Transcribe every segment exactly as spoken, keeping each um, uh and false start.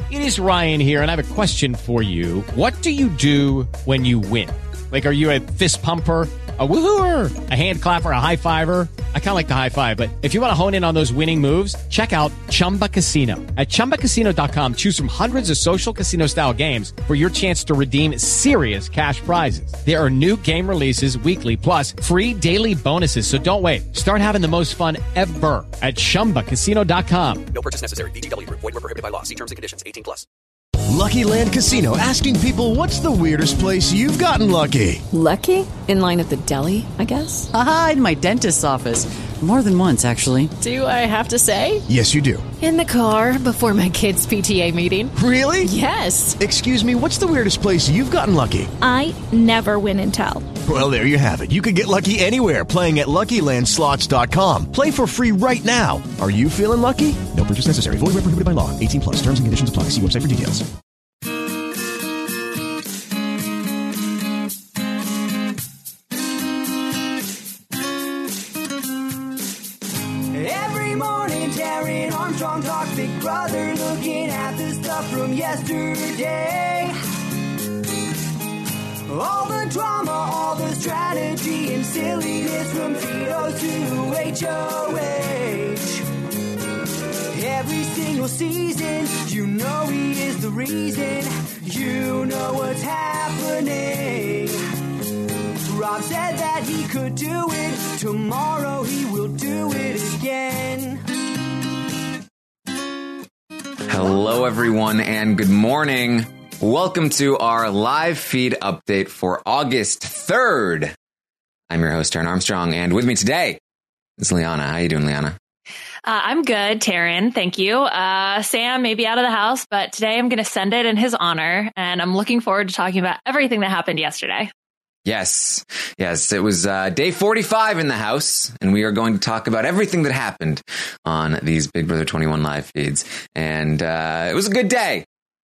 It is Ryan here, and I have a question for you. What do you do when you win? Like, are you a fist pumper, a woohooer, a hand clapper, a high fiver? I kind of like the high five, but if you want to hone in on those winning moves, check out Chumba Casino. At chumba casino dot com, choose from hundreds of social casino style games for your chance to redeem serious cash prizes. There are new game releases weekly, plus free daily bonuses. So don't wait. Start having the most fun ever at chumba casino dot com. No purchase necessary. V G W Group. Void where prohibited by law. See terms and conditions. eighteen plus. Lucky Land Casino, asking people, what's the weirdest place you've gotten lucky? Lucky? In line at the deli, I guess? Aha, in my dentist's office. More than once, actually. Do I have to say? Yes, you do. In the car before my kids' P T A meeting. Really? Yes. Excuse me, what's the weirdest place you've gotten lucky? I never win and tell. Well, there you have it. You can get lucky anywhere, playing at Lucky Land Slots dot com. Play for free right now. Are you feeling lucky? No purchase necessary. Void where prohibited by law. eighteen plus. Terms and conditions apply. See website for details. Every morning, Taryn Armstrong talks Big Brother, looking at the stuff from yesterday. All the drama, all the strategy and silliness from Tito to H O H. Every single season, you know he is the reason. You know what's happening. Rob said that he could do it. Tomorrow he will do it again. Hello, everyone, and good morning. Welcome to our live feed update for August third. I'm your host, Taryn Armstrong, and with me today is Liana. How you doing, Liana? Uh, I'm good, Taryn. Thank you. Uh, Sam may be out of the house, but today I'm going to send it in his honor, and I'm looking forward to talking about everything that happened yesterday. Yes, yes, it was uh, day forty-five in the house, and we are going to talk about everything that happened on these Big Brother twenty-one live feeds. And uh, it was a good day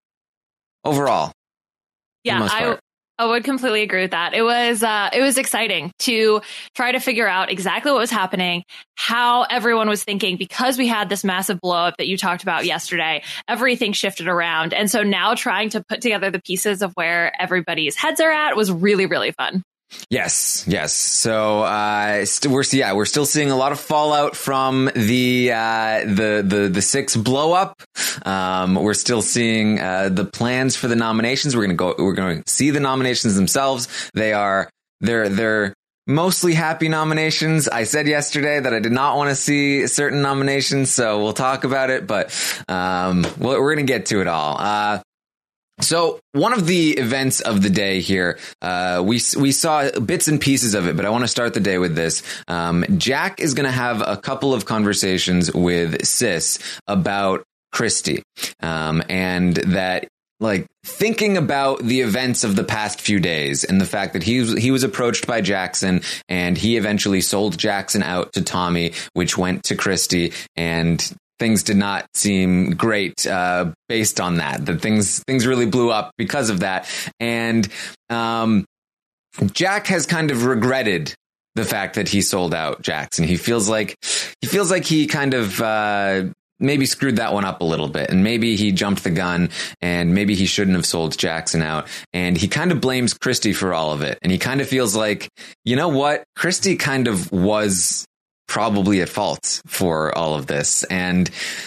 overall. Yeah, I, I would completely agree with that. It was uh, it was exciting to try to figure out exactly what was happening, how everyone was thinking, because we had this massive blow up that you talked about yesterday. Everything shifted around. And so now trying to put together the pieces of where everybody's heads are at was really, really fun. Yes, yes. So uh, st- we're yeah we're still seeing a lot of fallout from the uh, the the the six blow up. Um, we're still seeing uh, the plans for the nominations. We're gonna go. We're going to see the nominations themselves. They are they're they're mostly happy nominations. I said yesterday that I did not want to see certain nominations, so we'll talk about it. But um, we're, we're gonna get to it all. Uh, So one of the events of the day here, uh, we we saw bits and pieces of it, but I want to start the day with this. Um, Jack is going to have a couple of conversations with Sis about Christy, um, and that, like, thinking about the events of the past few days and the fact that he was, he was approached by Jackson, and he eventually sold Jackson out to Tommy, which went to Christy, and things did not seem great uh, based on that. That things things really blew up because of that. And um, Jack has kind of regretted the fact that he sold out Jackson. He feels like he feels like he kind of uh, maybe screwed that one up a little bit, and maybe he jumped the gun, and maybe he shouldn't have sold Jackson out. And he kind of blames Christy for all of it. And he kind of feels like, you know what, Christy kind of was probably at fault for all of this. And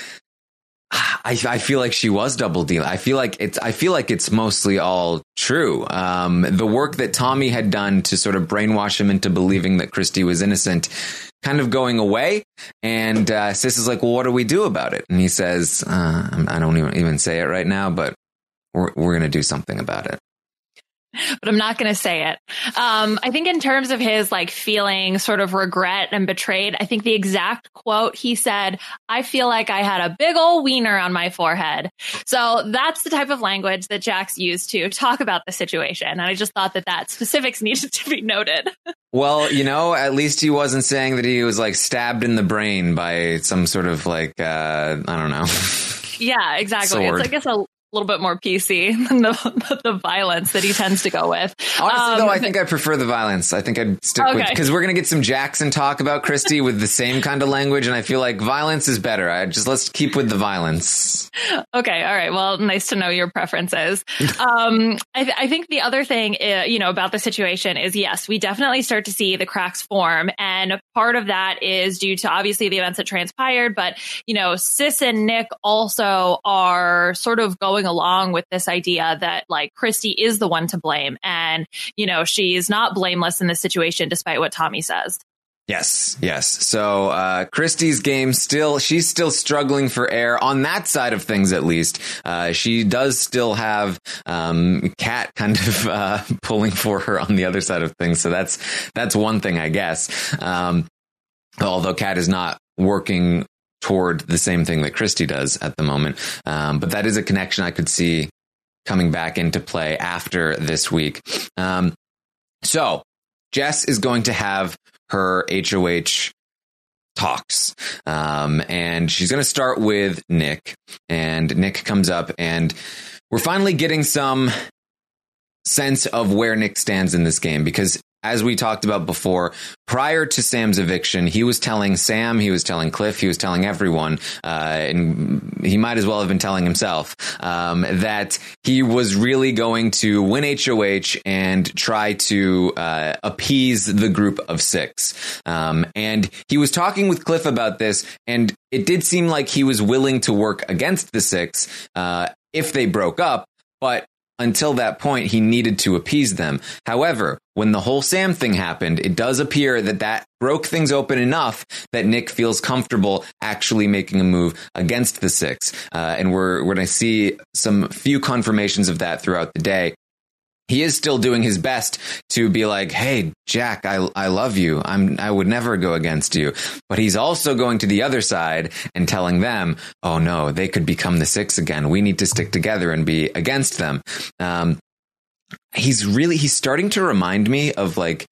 I, I feel like she was double dealing. I feel like it's I feel like it's mostly all true. Um, the work that Tommy had done to sort of brainwash him into believing that Christy was innocent kind of going away. And uh, Sis is like, well, what do we do about it? And he says, uh, I don't even, even say it right now, but we're, we're going to do something about it. But I'm not going to say it. Um, I think in terms of his like feeling sort of regret and betrayed, I think the exact quote he said, I feel like I had a big old wiener on my forehead. So that's the type of language that Jack's used to talk about the situation. And I just thought that that specifics needed to be noted. Well, you know, at least he wasn't saying that he was like stabbed in the brain by some sort of like, uh, I don't know. Yeah, exactly. Sword. It's, I guess, a little bit more P C than the, the violence that he tends to go with. Honestly, um, though, I think I prefer the violence. I think I'd stick okay. with, because we're going to get some Jackson talk about Christy with the same kind of language, and I feel like violence is better. I just let's keep with the violence. Okay, all right. Well, nice to know your preferences. um, I, th- I think the other thing, uh, you know, about the situation is, yes, we definitely start to see the cracks form, and part of that is due to obviously the events that transpired. But you know, Sis and Nick also are sort of going along with this idea that like Christy is the one to blame, and you know, she's not blameless in this situation, despite what Tommy says. Yes, yes. So uh, Christy's game still, she's still struggling for air on that side of things, at least. Uh, she does still have um, Kat kind of uh, pulling for her on the other side of things. So that's that's one thing, I guess. Um, although Kat is not working toward the same thing that Christy does at the moment. Um, but that is a connection I could see coming back into play after this week. Um, so Jess is going to have her H O H talks. Um, and she's going to start with Nick, and Nick comes up, and we're finally getting some sense of where Nick stands in this game, because as we talked about before, prior to Sam's eviction, he was telling Sam, he was telling Cliff, he was telling everyone, uh, and he might as well have been telling himself, um, that he was really going to win H O H and try to uh, appease the group of six. Um, and he was talking with Cliff about this, and it did seem like he was willing to work against the six uh, if they broke up, but until that point, he needed to appease them. However, when the whole Sam thing happened, it does appear that that broke things open enough that Nick feels comfortable actually making a move against the six. Uh, and we're, we're going to see some few confirmations of that throughout the day. He is still doing his best to be like, hey, Jack, I I love you. I'm I would never go against you. But he's also going to the other side and telling them, oh, no, they could become the six again. We need to stick together and be against them. Um, he's really he's starting to remind me of like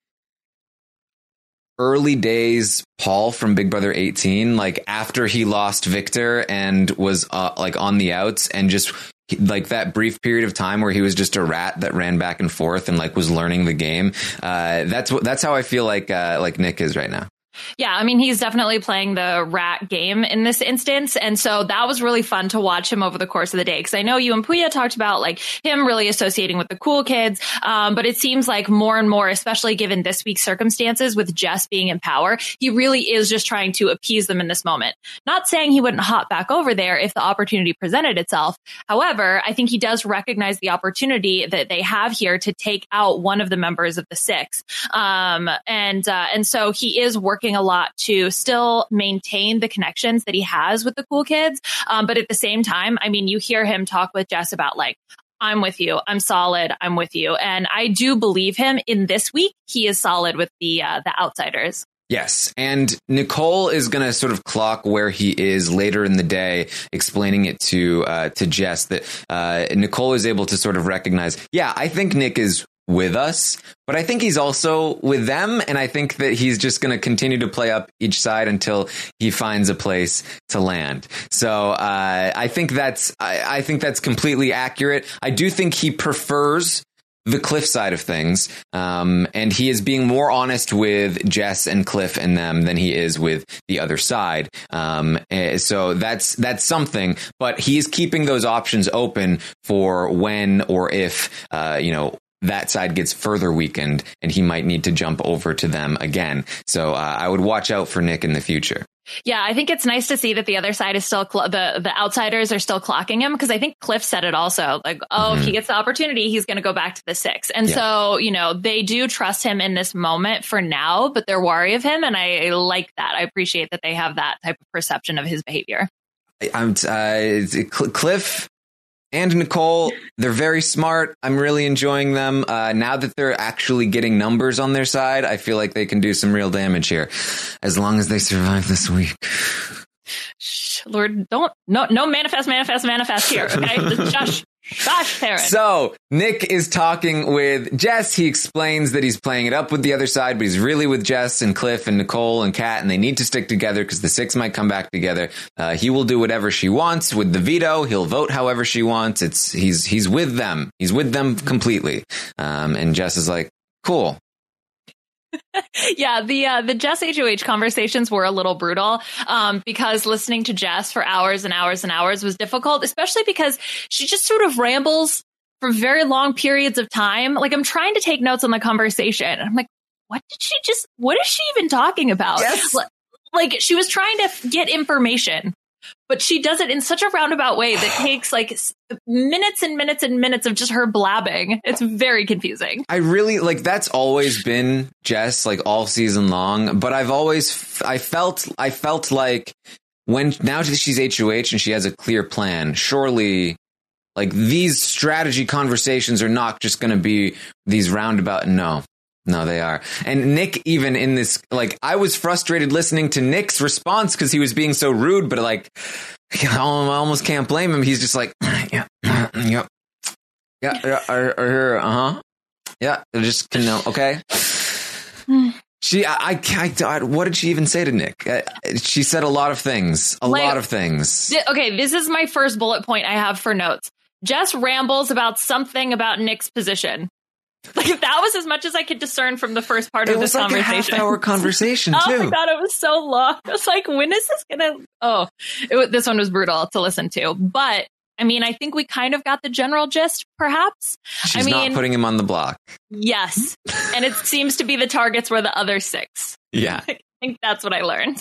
early days Paul from Big Brother eighteen, like after he lost Victor and was uh, like on the outs and just like that brief period of time where he was just a rat that ran back and forth and like was learning the game. Uh, that's what that's how I feel like uh, like Nick is right now. Yeah, I mean, he's definitely playing the rat game in this instance. And so that was really fun to watch him over the course of the day. Because I know you and Puya talked about like him really associating with the cool kids. Um, but it seems like more and more, especially given this week's circumstances with Jess being in power, he really is just trying to appease them in this moment. Not saying he wouldn't hop back over there if the opportunity presented itself. However, I think he does recognize the opportunity that they have here to take out one of the members of the six. Um, and, uh, and so he is working a lot to still maintain the connections that he has with the cool kids. Um, but at the same time, I mean, you hear him talk with Jess about like, I'm with you. I'm solid. I'm with you. And I do believe him in this week. He is solid with the uh, the outsiders. Yes. And Nicole is going to sort of clock where he is later in the day, explaining it to uh, to Jess that uh, Nicole is able to sort of recognize, yeah, I think Nick is with us, but I think he's also with them. And I think that he's just going to continue to play up each side until he finds a place to land. So uh, I think that's I, I think that's completely accurate. I do think he prefers the Cliff side of things. Um, and he is being more honest with Jess and Cliff and them than he is with the other side. Um, so that's, that's something, but he's keeping those options open for when or if, uh, you know, that side gets further weakened and he might need to jump over to them again. So uh, I would watch out for Nick in the future. Yeah, I think it's nice to see that the other side is still cl- the the outsiders are still clocking him, because I think Cliff said it also, like, oh, mm-hmm. if he gets the opportunity, he's going to go back to the six. And yeah. so, you know, they do trust him in this moment for now, but they're wary of him. And I, I like that. I appreciate that they have that type of perception of his behavior. I'm uh, Cliff and Nicole, they're very smart. I'm really enjoying them. Uh, now that they're actually getting numbers on their side, I feel like they can do some real damage here, as long as they survive this week. Lord, don't, no, no manifest, manifest, manifest here. Okay, just shush, Gosh, Taryn. So Nick is talking with Jess. He explains that he's playing it up with the other side, but he's really with Jess and Cliff and Nicole and Kat, and they need to stick together because the six might come back together. Uh, he will do whatever she wants with the veto. He'll vote however she wants. It's he's he's with them. He's with them completely. Um, and Jess is like, cool. Yeah, the uh, the Jess H O H conversations were a little brutal um, because listening to Jess for hours and hours and hours was difficult, especially because she just sort of rambles for very long periods of time. Like, I'm trying to take notes on the conversation. And I'm like, what did she just, what is she even talking about? Yes. Like, she was trying to get information, but she does it in such a roundabout way that takes like minutes and minutes and minutes of just her blabbing. It's very confusing. I really like that's always been Jess, like all season long. But I've always I felt I felt like when now that she's H O H and she has a clear plan, surely like these strategy conversations are not just going to be these roundabout. No. No, they are. And Nick, even in this, like, I was frustrated listening to Nick's response because he was being so rude, but like, I almost can't blame him. He's just like, yeah, yeah, yeah, yeah, uh huh. Yeah, just, no, okay. She, I, I, I, what did she even say to Nick? Uh, she said a lot of things, a like, lot of things. Th- okay, this is my first bullet point I have for notes. Jess rambles about something about Nick's position. Like, that was as much as I could discern from the first part it of this was like conversation. A half hour conversation, too. Oh my God, it was so long. I was like, when is this gonna? Oh, it, this one was brutal to listen to. But I mean, I think we kind of got the general gist, perhaps. She's I mean, not putting him on the block. Yes, and it seems to be the targets were the other six. Yeah, I think that's what I learned.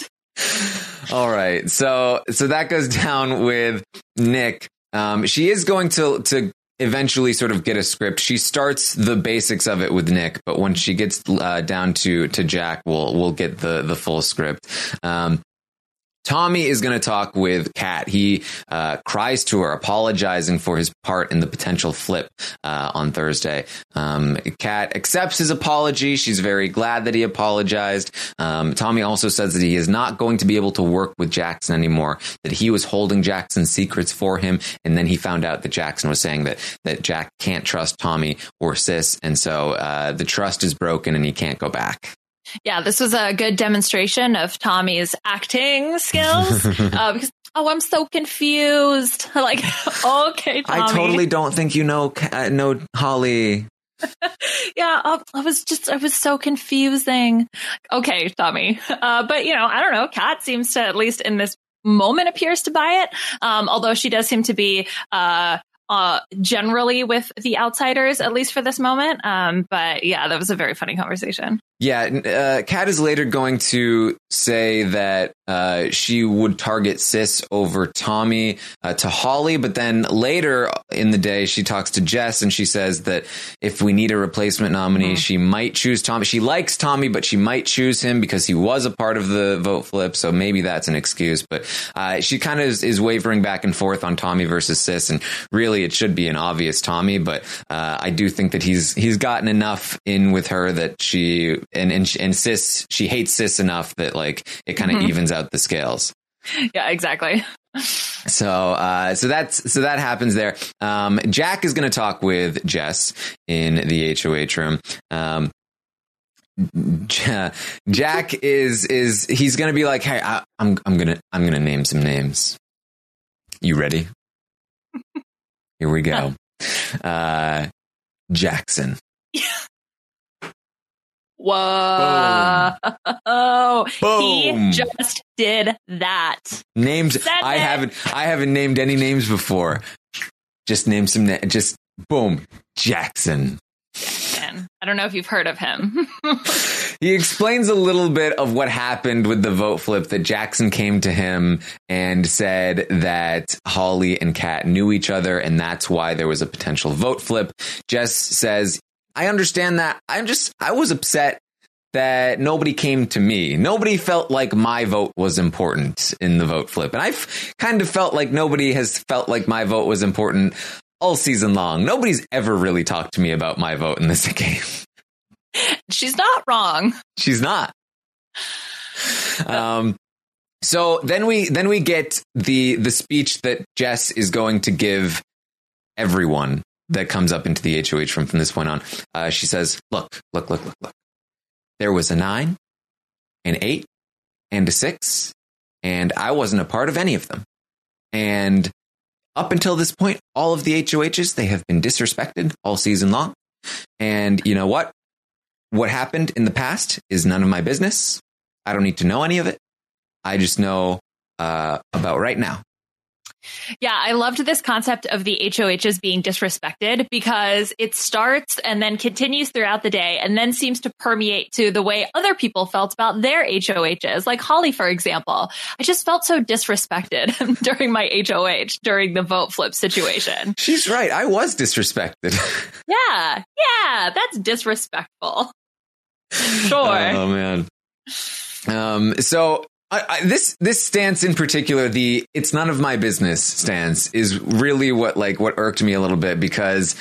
All right, so so that goes down with Nick. Um, she is going to to. eventually sort of get a script. She starts the basics of it with Nick, but when she gets uh, down to to Jack, we'll we'll get the the full script. Um, Tommy is going to talk with Kat. He uh, cries to her, apologizing for his part in the potential flip uh, on Thursday. Um, Kat accepts his apology. She's very glad that he apologized. Um, Tommy also says that he is not going to be able to work with Jackson anymore, that he was holding Jackson's secrets for him. And then he found out that Jackson was saying that, that Jack can't trust Tommy or Sis. And so uh, the trust is broken and he can't go back. Yeah, this was a good demonstration of Tommy's acting skills. uh, because, oh, I'm so confused. Like, okay, Tommy. I totally don't think you know, uh, know Holly. Yeah, I, I was just, I was so confusing. Okay, Tommy. Uh, but, you know, I don't know. Kat seems to, at least in this moment, appears to buy it. Um, although she does seem to be uh, uh, generally with the outsiders, at least for this moment. Um, but yeah, that was a very funny conversation. Yeah, uh, Kat is later going to say that uh, she would target Sis over Tommy uh, to Holly, but then later in the day, she talks to Jess and she says that if we need a replacement nominee, mm-hmm. she might choose Tommy. She likes Tommy, but she might choose him because he was a part of the vote flip, so maybe that's an excuse. But uh, she kind of is, is wavering back and forth on Tommy versus Sis, and really it should be an obvious Tommy, but uh, I do think that he's he's gotten enough in with her that she... And, and and Sis, she hates Sis enough that like it kind of mm-hmm. evens out the scales. Yeah, exactly. So uh, so that's so that happens there. Um, Jack is going to talk with Jess in the H O H room. Um, Jack is is he's going to be like, hey, I, I'm I'm gonna I'm gonna name some names. You ready? Here we go. Uh, Jackson. Whoa. Boom. Boom. He just did that. Names. Said I it. haven't, I haven't named any names before. Just name some, na- just boom. Jackson. Jackson. I don't know if you've heard of him. He explains a little bit of what happened with the vote flip, that Jackson came to him and said that Holly and Kat knew each other and that's why there was a potential vote flip. Jess says, I understand that. I'm just, I was upset that nobody came to me. Nobody felt like my vote was important in the vote flip. And I've kind of felt like nobody has felt like my vote was important all season long. Nobody's ever really talked to me about my vote in this game. She's not wrong. She's not. Um, so then we, then we get the, the speech that Jess is going to give everyone that comes up into the H O H from, from this point on. Uh, she says, look, look, look, look, look. There was a nine, an eight, and a six, and I wasn't a part of any of them. And up until this point, all of the H O Hs, they have been disrespected all season long. And you know what? What happened in the past is none of my business. I don't need to know any of it. I just know uh, about right now. Yeah, I loved this concept of the H O Hs being disrespected because it starts and then continues throughout the day and then seems to permeate to the way other people felt about their H O Hs. Like Holly, for example. I just felt so disrespected during my H O H, during the vote flip situation. She's right. I was disrespected. Yeah, yeah, that's disrespectful. Sure. Oh, man. Um, so... I, I, this this stance in particular, the "it's none of my business" stance, is really what like what irked me a little bit, because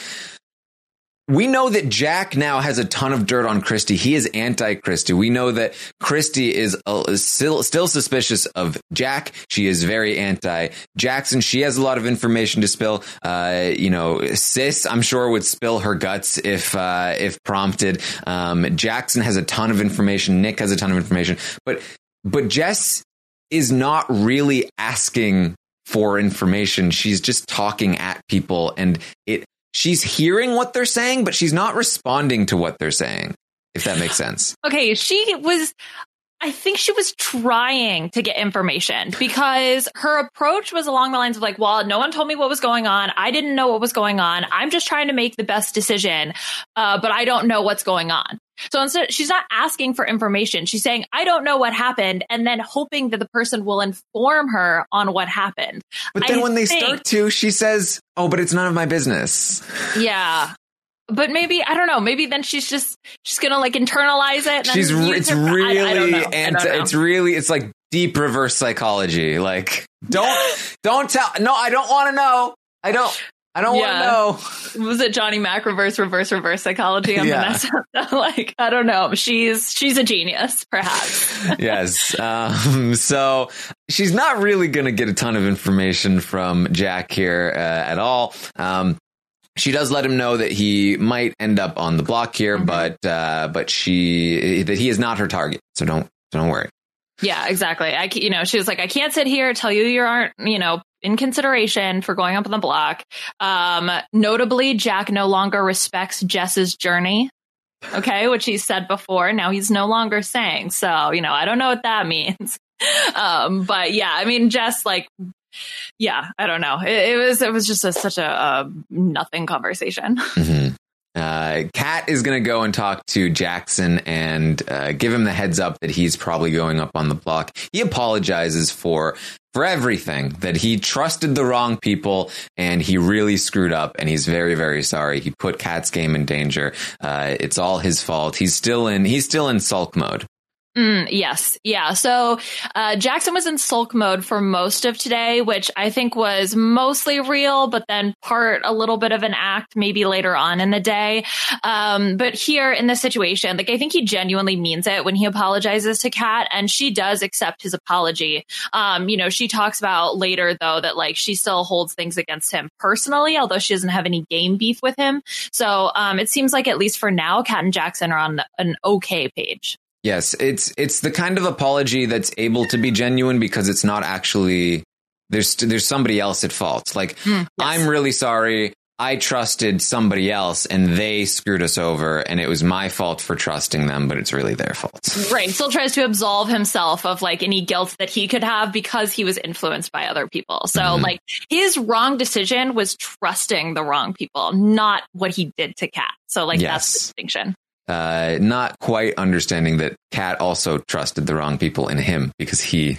we know that Jack now has a ton of dirt on Christie. He is anti-Christie. We know that Christie is, uh, is still still suspicious of Jack. She is very anti-Jackson. She has a lot of information to spill. Uh, you know, Sis, I'm sure, would spill her guts if uh, if prompted. Um, Jackson has a ton of information. Nick has a ton of information, but. But Jess is not really asking for information. She's just talking at people, and it she's hearing what they're saying, but she's not responding to what they're saying, if that makes sense. Okay, she was... I think she was trying to get information because her approach was along the lines of like, well, no one told me what was going on. I didn't know what was going on. I'm just trying to make the best decision, uh, but I don't know what's going on. So instead, she's not asking for information. She's saying, I don't know what happened, and then hoping that the person will inform her on what happened. But then I when they think, start to, she says, oh, but it's none of my business. Yeah. But maybe, I don't know, maybe then she's just, she's going to like internalize it. And she's, then use it's her, really, I, I don't know. and I don't know. it's really, it's like deep reverse psychology. Like, don't, don't tell, no, I don't want to know. I don't, I don't Yeah. want to know. Was it Johnny Mac reverse, reverse, reverse psychology on Yeah. Vanessa? Like, I don't know. She's, she's a genius, perhaps. Yes. Um, so she's not really going to get a ton of information from Jack here uh, at all. Um, She does let him know that he might end up on the block here, mm-hmm. but uh, but she that he is not her target. So don't don't worry. Yeah, exactly. I you know she was like, I can't sit here tell you you aren't you know in consideration for going up on the block. Um, notably, Jack no longer respects Jess's journey. OK, which he said before. Now he's no longer saying. So, you know, I don't know what that means. um, but yeah, I mean, Jess, like. Yeah, I don't know. It, it was it was just a, such a, a nothing conversation. Mm-hmm. Uh, Kat is going to go and talk to Jackson and uh, give him the heads up that he's probably going up on the block. He apologizes for for everything, that he trusted the wrong people and he really screwed up. And he's very, very sorry. He put Kat's game in danger. Uh, it's all his fault. He's still in he's still in sulk mode. Mm, yes. Yeah. So uh, Jackson was in sulk mode for most of today, which I think was mostly real, but then part a little bit of an act maybe later on in the day. Um, but here in this situation, like I think he genuinely means it when he apologizes to Kat, and she does accept his apology. Um, you know, she talks about later, though, that like she still holds things against him personally, although she doesn't have any game beef with him. So um, it seems like at least for now, Kat and Jackson are on an okay page. Yes, it's it's the kind of apology that's able to be genuine because it's not actually there's there's somebody else at fault. Like, mm, yes. I'm really sorry. I trusted somebody else and they screwed us over, and it was my fault for trusting them, but it's really their fault. Right. Still tries to absolve himself of like any guilt that he could have because he was influenced by other people. So mm-hmm. like his wrong decision was trusting the wrong people, not what he did to Kat. So like yes. that's the distinction. Uh, not quite understanding that Kat also trusted the wrong people in him because he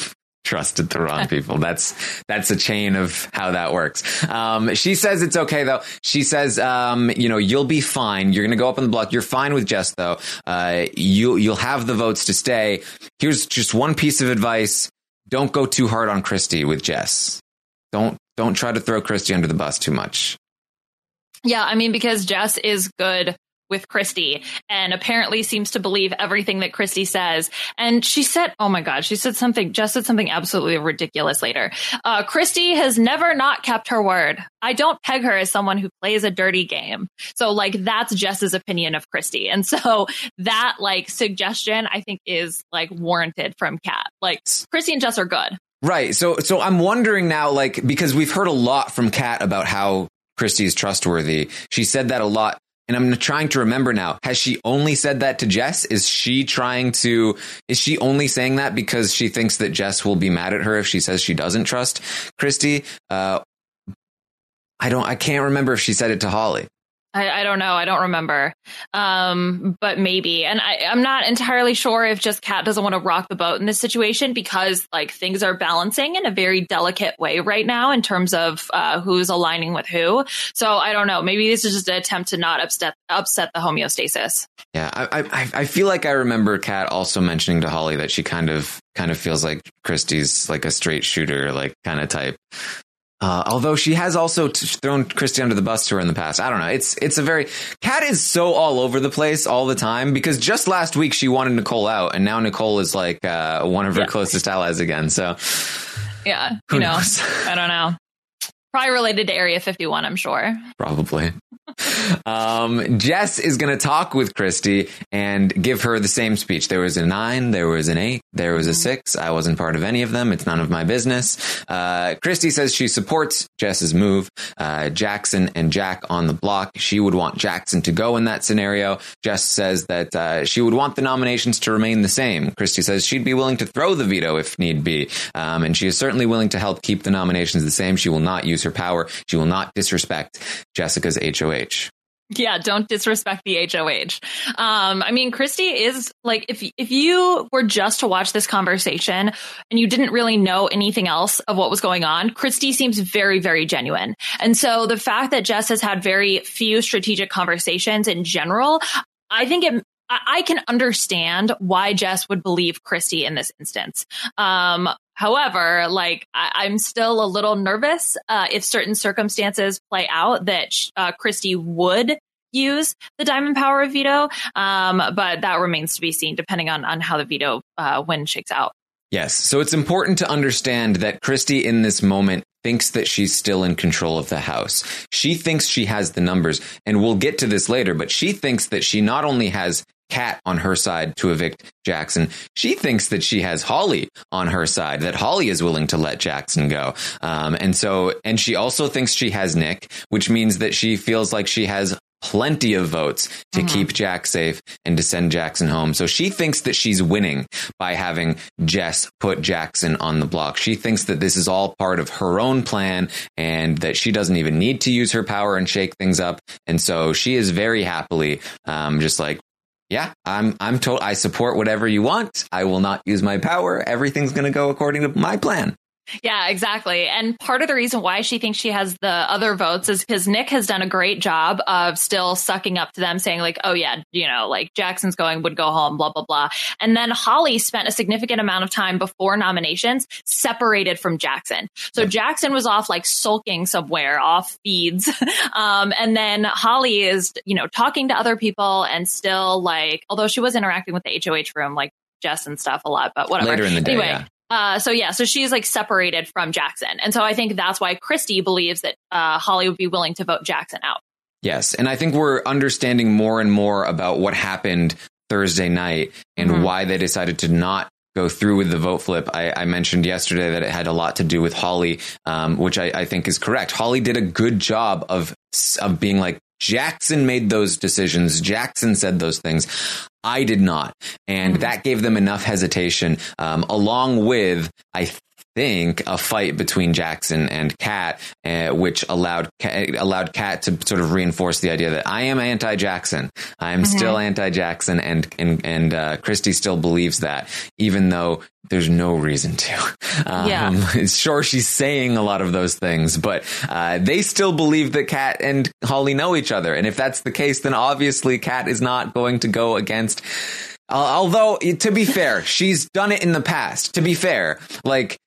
trusted the wrong people. That's that's a chain of how that works. Um, she says it's okay, though. She says, um, you know, you'll be fine. You're going to go up on the block. You're fine with Jess, though. Uh, you, you'll have the votes to stay. Here's just one piece of advice. Don't go too hard on Christie with Jess. Don't don't try to throw Christie under the bus too much. Yeah, I mean, because Jess is good with Christy and apparently seems to believe everything that Christy says. And she said, oh my God, she said something, Jess said something absolutely ridiculous later. Uh, Christy has never not kept her word. I don't peg her as someone who plays a dirty game. So like, that's Jess's opinion of Christy. And so that like suggestion, I think is like warranted from Kat. Like Christy and Jess are good. Right. So, so I'm wondering now, like, because we've heard a lot from Kat about how Christy is trustworthy. She said that a lot. And I'm trying to remember now, has she only said that to Jess? Is she trying to, is she only saying that because she thinks that Jess will be mad at her if she says she doesn't trust Christy? Uh, I don't, I can't remember if she said it to Holly. I, I don't know. I don't remember. Um, but maybe. And I, I'm not entirely sure if just Kat doesn't want to rock the boat in this situation because like things are balancing in a very delicate way right now in terms of uh, who's aligning with who. So I don't know. Maybe this is just an attempt to not upset upset the homeostasis. Yeah, I, I I feel like I remember Kat also mentioning to Holly that she kind of kind of feels like Christy's like a straight shooter, like kind of type. Uh, although she has also t- thrown Christy under the bus to her in the past. I don't know. It's it's a very Kat is so all over the place all the time because just last week she wanted Nicole out and now Nicole is like uh, one of her yeah. closest allies again. So yeah, you know, knows? I don't know. Probably related to Area fifty-one, I'm sure. Probably. um, Jess is going to talk with Christy and give her the same speech. There was a nine, there was an eight, there was a six. I wasn't part of any of them. It's none of my business. Uh, Christy says she supports Jess's move. Uh, Jackson and Jack on the block. She would want Jackson to go in that scenario. Jess says that uh, she would want the nominations to remain the same. Christy says she'd be willing to throw the veto if need be. Um, and she is certainly willing to help keep the nominations the same. She will not use her power. She will not disrespect Jessica's H O H. Yeah, don't disrespect the H O H. Um, I mean, Christy is like, if if you were just to watch this conversation and you didn't really know anything else of what was going on, Christy seems very, very genuine. And so the fact that Jess has had very few strategic conversations in general, I think it I can understand why Jess would believe Christy in this instance. Um, however, like I, I'm still a little nervous uh, if certain circumstances play out that uh, Christy would use the diamond power of veto. Um, but that remains to be seen depending on, on how the veto uh, win shakes out. Yes. So it's important to understand that Christy in this moment thinks that she's still in control of the house. She thinks she has the numbers, and we'll get to this later, but she thinks that she not only has Kat on her side to evict Jackson, she thinks that she has Holly on her side, that Holly is willing to let Jackson go. Um, and so, and she also thinks she has Nick, which means that she feels like she has plenty of votes to mm-hmm. keep Jack safe and to send Jackson home. So she thinks that she's winning by having Jess put Jackson on the block. She thinks that this is all part of her own plan and that she doesn't even need to use her power and shake things up. And so she is very happily um, just like, yeah, I'm I'm told I support whatever you want. I will not use my power. Everything's going to go according to my plan. Yeah, exactly. And part of the reason why she thinks she has the other votes is because Nick has done a great job of still sucking up to them, saying like, oh, yeah, you know, like Jackson's going, would go home, blah, blah, blah. And then Holly spent a significant amount of time before nominations separated from Jackson. So Jackson was off like sulking somewhere off feeds. um, and then Holly is, you know, talking to other people and still like, although she was interacting with the H O H room, like Jess and stuff a lot, but whatever. Later in the day, anyway, yeah. Uh, so yeah, so she's like separated from Jackson. And so I think that's why Christy believes that uh, Holly would be willing to vote Jackson out. Yes. And I think we're understanding more and more about what happened Thursday night and mm-hmm. why they decided to not go through with the vote flip. I, I mentioned yesterday that it had a lot to do with Holly, um, which I, I think is correct. Holly did a good job of of being like, Jackson made those decisions. Jackson said those things. I did not. And mm-hmm. that gave them enough hesitation, um, along with, I think, a fight between Jackson and Kat, uh, which allowed allowed Kat to sort of reinforce the idea that I am anti-Jackson. I'm mm-hmm. still anti-Jackson, and and and uh, Christy still believes that, even though there's no reason to. Um, yeah. Sure, she's saying a lot of those things, but uh, they still believe that Kat and Holly know each other. And if that's the case, then obviously Kat is not going to go against. Uh, although, to be fair, she's done it in the past. To be fair, like,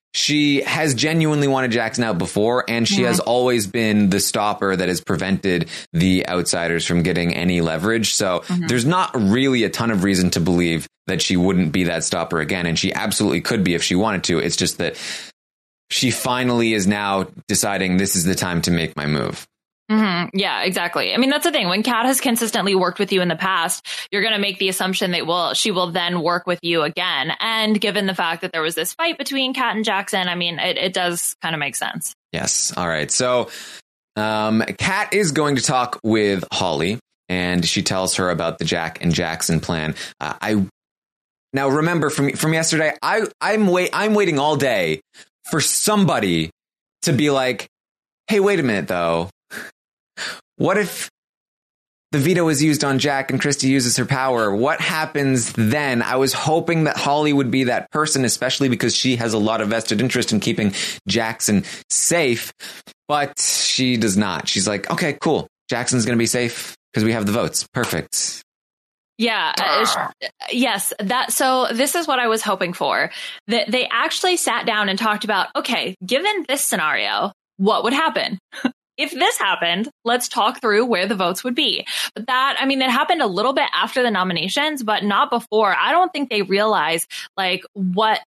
she has genuinely wanted Jackson out before, and she Mm-hmm. has always been the stopper that has prevented the outsiders from getting any leverage. So Mm-hmm. there's not really a ton of reason to believe that she wouldn't be that stopper again. And she absolutely could be if she wanted to. It's just that she finally is now deciding this is the time to make my move. Mm-hmm. Yeah, exactly. I mean, that's the thing. When Kat has consistently worked with you in the past, you're going to make the assumption that will she will then work with you again. And given the fact that there was this fight between Kat and Jackson, I mean, it, it does kind of make sense. Yes. All right. So um, Kat is going to talk with Holly, and she tells her about the Jack and Jackson plan. Uh, I now remember from from yesterday. I I'm wait I'm waiting all day for somebody to be like, "Hey, wait a minute, though. What if the veto is used on Jack and Christy uses her power? What happens then?" I was hoping that Holly would be that person, especially because she has a lot of vested interest in keeping Jackson safe. But she does not. She's like, okay, cool. Jackson's going to be safe because we have the votes. Perfect. Yeah. Uh, sh- yes. That. So this is what I was hoping for. That they actually sat down and talked about, okay, given this scenario, what would happen? If this happened, let's talk through where the votes would be. But that, I mean, it happened a little bit after the nominations, but not before. I don't think they realize like what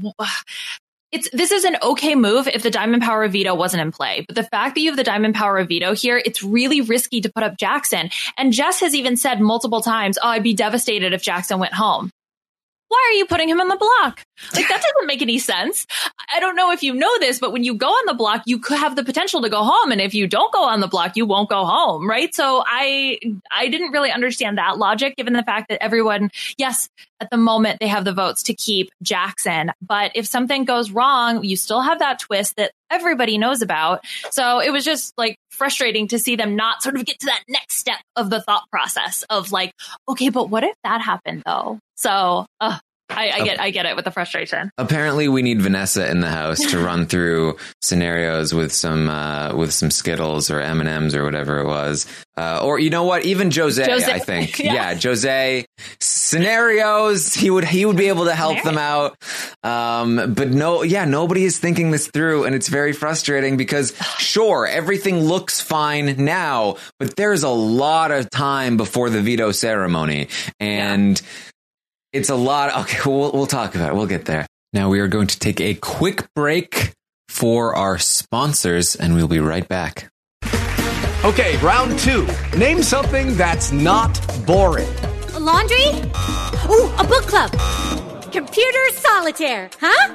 it's, this is an okay move if the Diamond Power of Veto wasn't in play. But the fact that you have the Diamond Power of Veto here, it's really risky to put up Jackson. And Jess has even said multiple times, oh, I'd be devastated if Jackson went home. Why are you putting him on the block? Like, that doesn't make any sense. I don't know if you know this, but when you go on the block, you could have the potential to go home. And if you don't go on the block, you won't go home, right? So I I didn't really understand that logic, given the fact that everyone, yes, at the moment they have the votes to keep Jackson. But if something goes wrong, you still have that twist that everybody knows about. So it was just like frustrating to see them not sort of get to that next step of the thought process of like, okay, but what if that happened though? So uh, I, I get I get it with the frustration. Apparently, we need Vanessa in the house to run through scenarios with some uh, with some Skittles or M and M's or whatever it was, uh, or you know what, even Jose, Jose. I think, yeah. yeah, Jose scenarios. He would he would be able to help them out, um, but no, yeah, nobody is thinking this through, and it's very frustrating because sure, everything looks fine now, but there's a lot of time before the veto ceremony, and. Yeah. It's a lot. Of, okay, we'll, we'll talk about it. We'll get there. Now we are going to take a quick break for our sponsors, and we'll be right back. Okay, round two. Name something that's not boring. A laundry? Ooh, a book club. Computer solitaire, huh?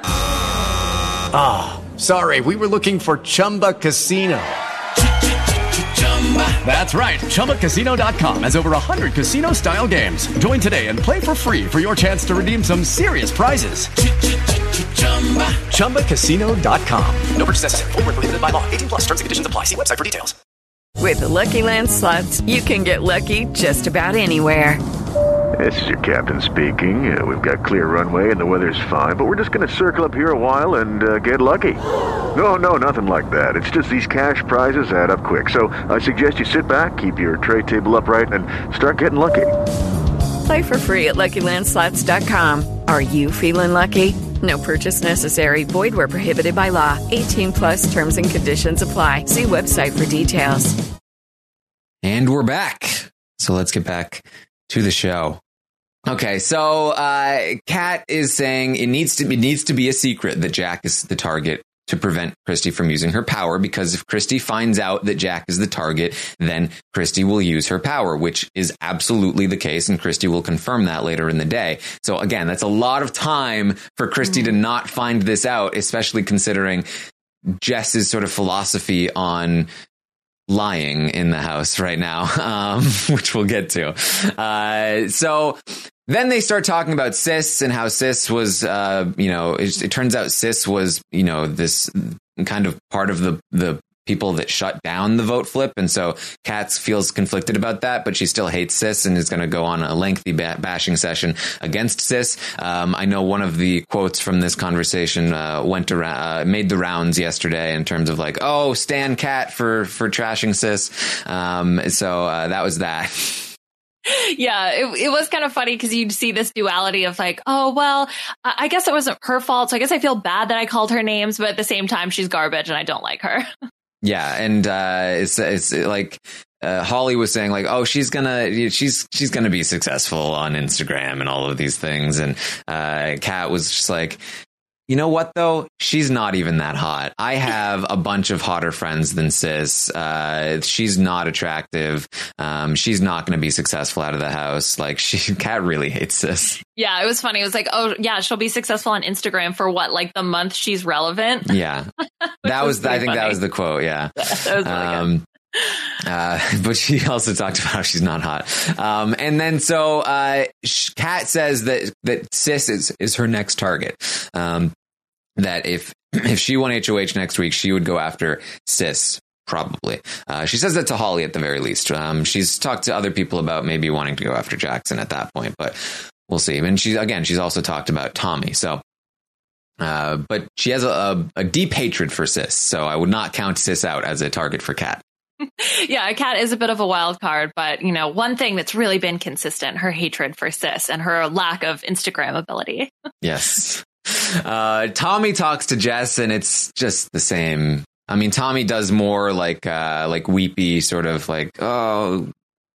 Ah, oh, sorry. We were looking for Chumba Casino. That's right. Chumba Casino dot com has over one hundred casino-style games. Join today and play for free for your chance to redeem some serious prizes. Chumba Casino dot com. No purchase necessary. Void where prohibited by law. eighteen plus. Terms and conditions apply. See website for details. With the Lucky Land Slots, you can get lucky just about anywhere. This is your captain speaking. Uh, we've got clear runway and the weather's fine, but we're just going to circle up here a while and uh, get lucky. No, no, nothing like that. It's just these cash prizes add up quick. So I suggest you sit back, keep your tray table upright, and start getting lucky. Play for free at Lucky Land Slots dot com. Are you feeling lucky? No purchase necessary. Void where prohibited by law. eighteen plus terms and conditions apply. See website for details. And we're back. So let's get back to the show. Okay, so uh, Kat is saying it needs to it needs to be a secret that Jack is the target to prevent Christy from using her power, because if Christy finds out that Jack is the target, then Christy will use her power, which is absolutely the case, and Christy will confirm that later in the day. So again, that's a lot of time for Christy mm-hmm. to not find this out, especially considering Jess's sort of philosophy on lying in the house right now, um, which we'll get to. Uh, so then they start talking about Sis and how Sis was, uh, you know, it, it turns out Sis was, you know, this kind of part of the, the people that shut down the vote flip. And so Katz feels conflicted about that, but she still hates Sis and is going to go on a lengthy ba- bashing session against Sis. Um, I know one of the quotes from this conversation uh, went around, uh, made the rounds yesterday in terms of like, oh, stan Kat for, for trashing Sis. Um, so uh, that was that. Yeah, it, it was kind of funny because you'd see this duality of like, oh, well, I guess it wasn't her fault. So I guess I feel bad that I called her names. But at the same time, she's garbage and I don't like her. Yeah. And uh, it's, it's like uh, Holly was saying like, oh, she's gonna she's she's gonna be successful on Instagram and all of these things. And uh, Kat was just like, you know what, though? She's not even that hot. I have a bunch of hotter friends than Sis. Uh, she's not attractive. Um, she's not going to be successful out of the house. Like, she, Kat really hates Sis. Yeah, it was funny. It was like, oh, yeah, she'll be successful on Instagram for what, like the month she's relevant? Yeah. That was, was I think funny. That was the quote. Yeah. yeah that was really um, good. Uh, but she also talked about how she's not hot. Um, and then so uh, Kat says that that Sis is, is her next target. Um, that if if she won H O H next week, she would go after Sis. Probably. Uh, she says that to Holly at the very least. Um, she's talked to other people about maybe wanting to go after Jackson at that point, but we'll see. And she again, she's also talked about Tommy. So. Uh, but she has a, a, a deep hatred for Sis. So I would not count Sis out as a target for Kat. Yeah, Kat is a bit of a wild card, but, you know, one thing that's really been consistent, her hatred for Sis and her lack of Instagram ability. Yes. Uh, Tommy talks to Jess and it's just the same. I mean, Tommy does more like uh, like weepy sort of like, oh,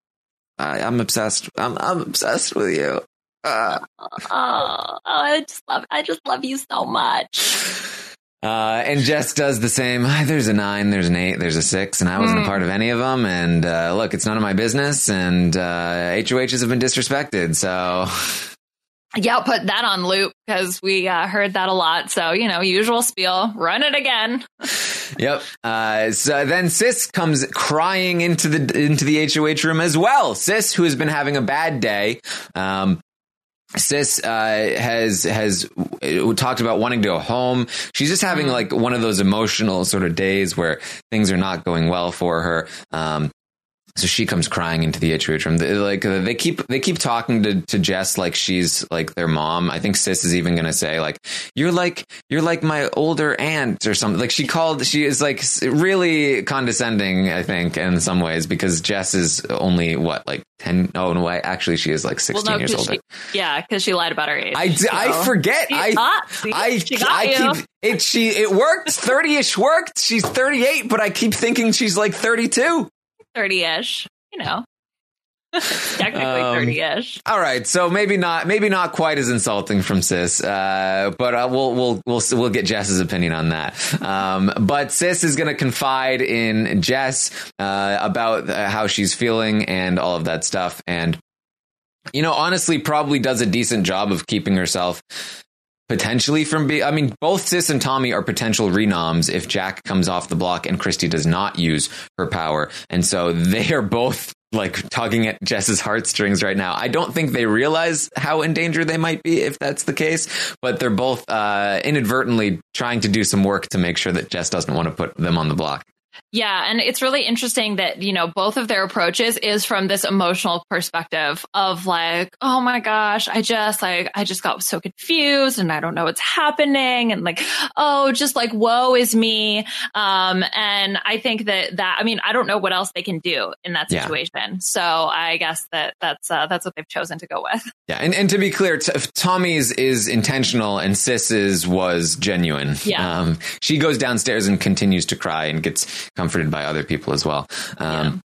I, I'm obsessed. I'm, I'm obsessed with you. Uh. Oh, oh, I just love I just love you so much. Uh, and Jess does the same. There's a nine, there's an eight, there's a six, and I wasn't mm. a part of any of them. And uh, look, it's none of my business. And uh, H O Hs have been disrespected. So, yeah, I'll put that on loop because we uh, heard that a lot. So, you know, usual spiel, run it again. Yep. Uh, so then Sis comes crying into the into the H O H room as well. Sis, who has been having a bad day. Um, Sis uh, has has talked about wanting to go home. She's just having like one of those emotional sort of days where things are not going well for her. Um, so she comes crying into the H O H room. They, like uh, they keep they keep talking to, to Jess like she's like their mom. I think Sis is even going to say like you're like you're like my older aunt or something. Like she called she is like really condescending, I think, in some ways, because Jess is only what like ten. Oh no, actually she is like sixteen well, no, years older. She, yeah, because she lied about her age. I, so. I forget. She I got, see, I she got I you. keep it. She it worked. thirty-ish worked. She's thirty-eight, but I keep thinking she's like thirty-two. thirty-ish, you know, technically um, thirty-ish. All right, so maybe not, maybe not quite as insulting from Sis, uh, but uh, we'll we'll we'll we'll get Jess's opinion on that. Um, but Sis is going to confide in Jess uh, about uh, how she's feeling and all of that stuff, and you know, honestly, probably does a decent job of keeping herself. Potentially from being, I mean, both Sis and Tommy are potential renoms if Jack comes off the block and Christy does not use her power. And so they are both like tugging at Jess's heartstrings right now. I don't think they realize how in danger they might be if that's the case, but they're both uh, inadvertently trying to do some work to make sure that Jess doesn't want to put them on the block. Yeah. And it's really interesting that, you know, both of their approaches is from this emotional perspective of like, oh my gosh, I just like, I just got so confused and I don't know what's happening. And like, oh, just like, woe is me. Um, and I think that that, I mean, I don't know what else they can do in that situation. Yeah. So I guess that that's, uh, that's what they've chosen to go with. Yeah. And, and to be clear, t- Tommy's is intentional and Sis's was genuine. Yeah. Um, she goes downstairs and continues to cry and gets comforted by other people as well. Um, yeah.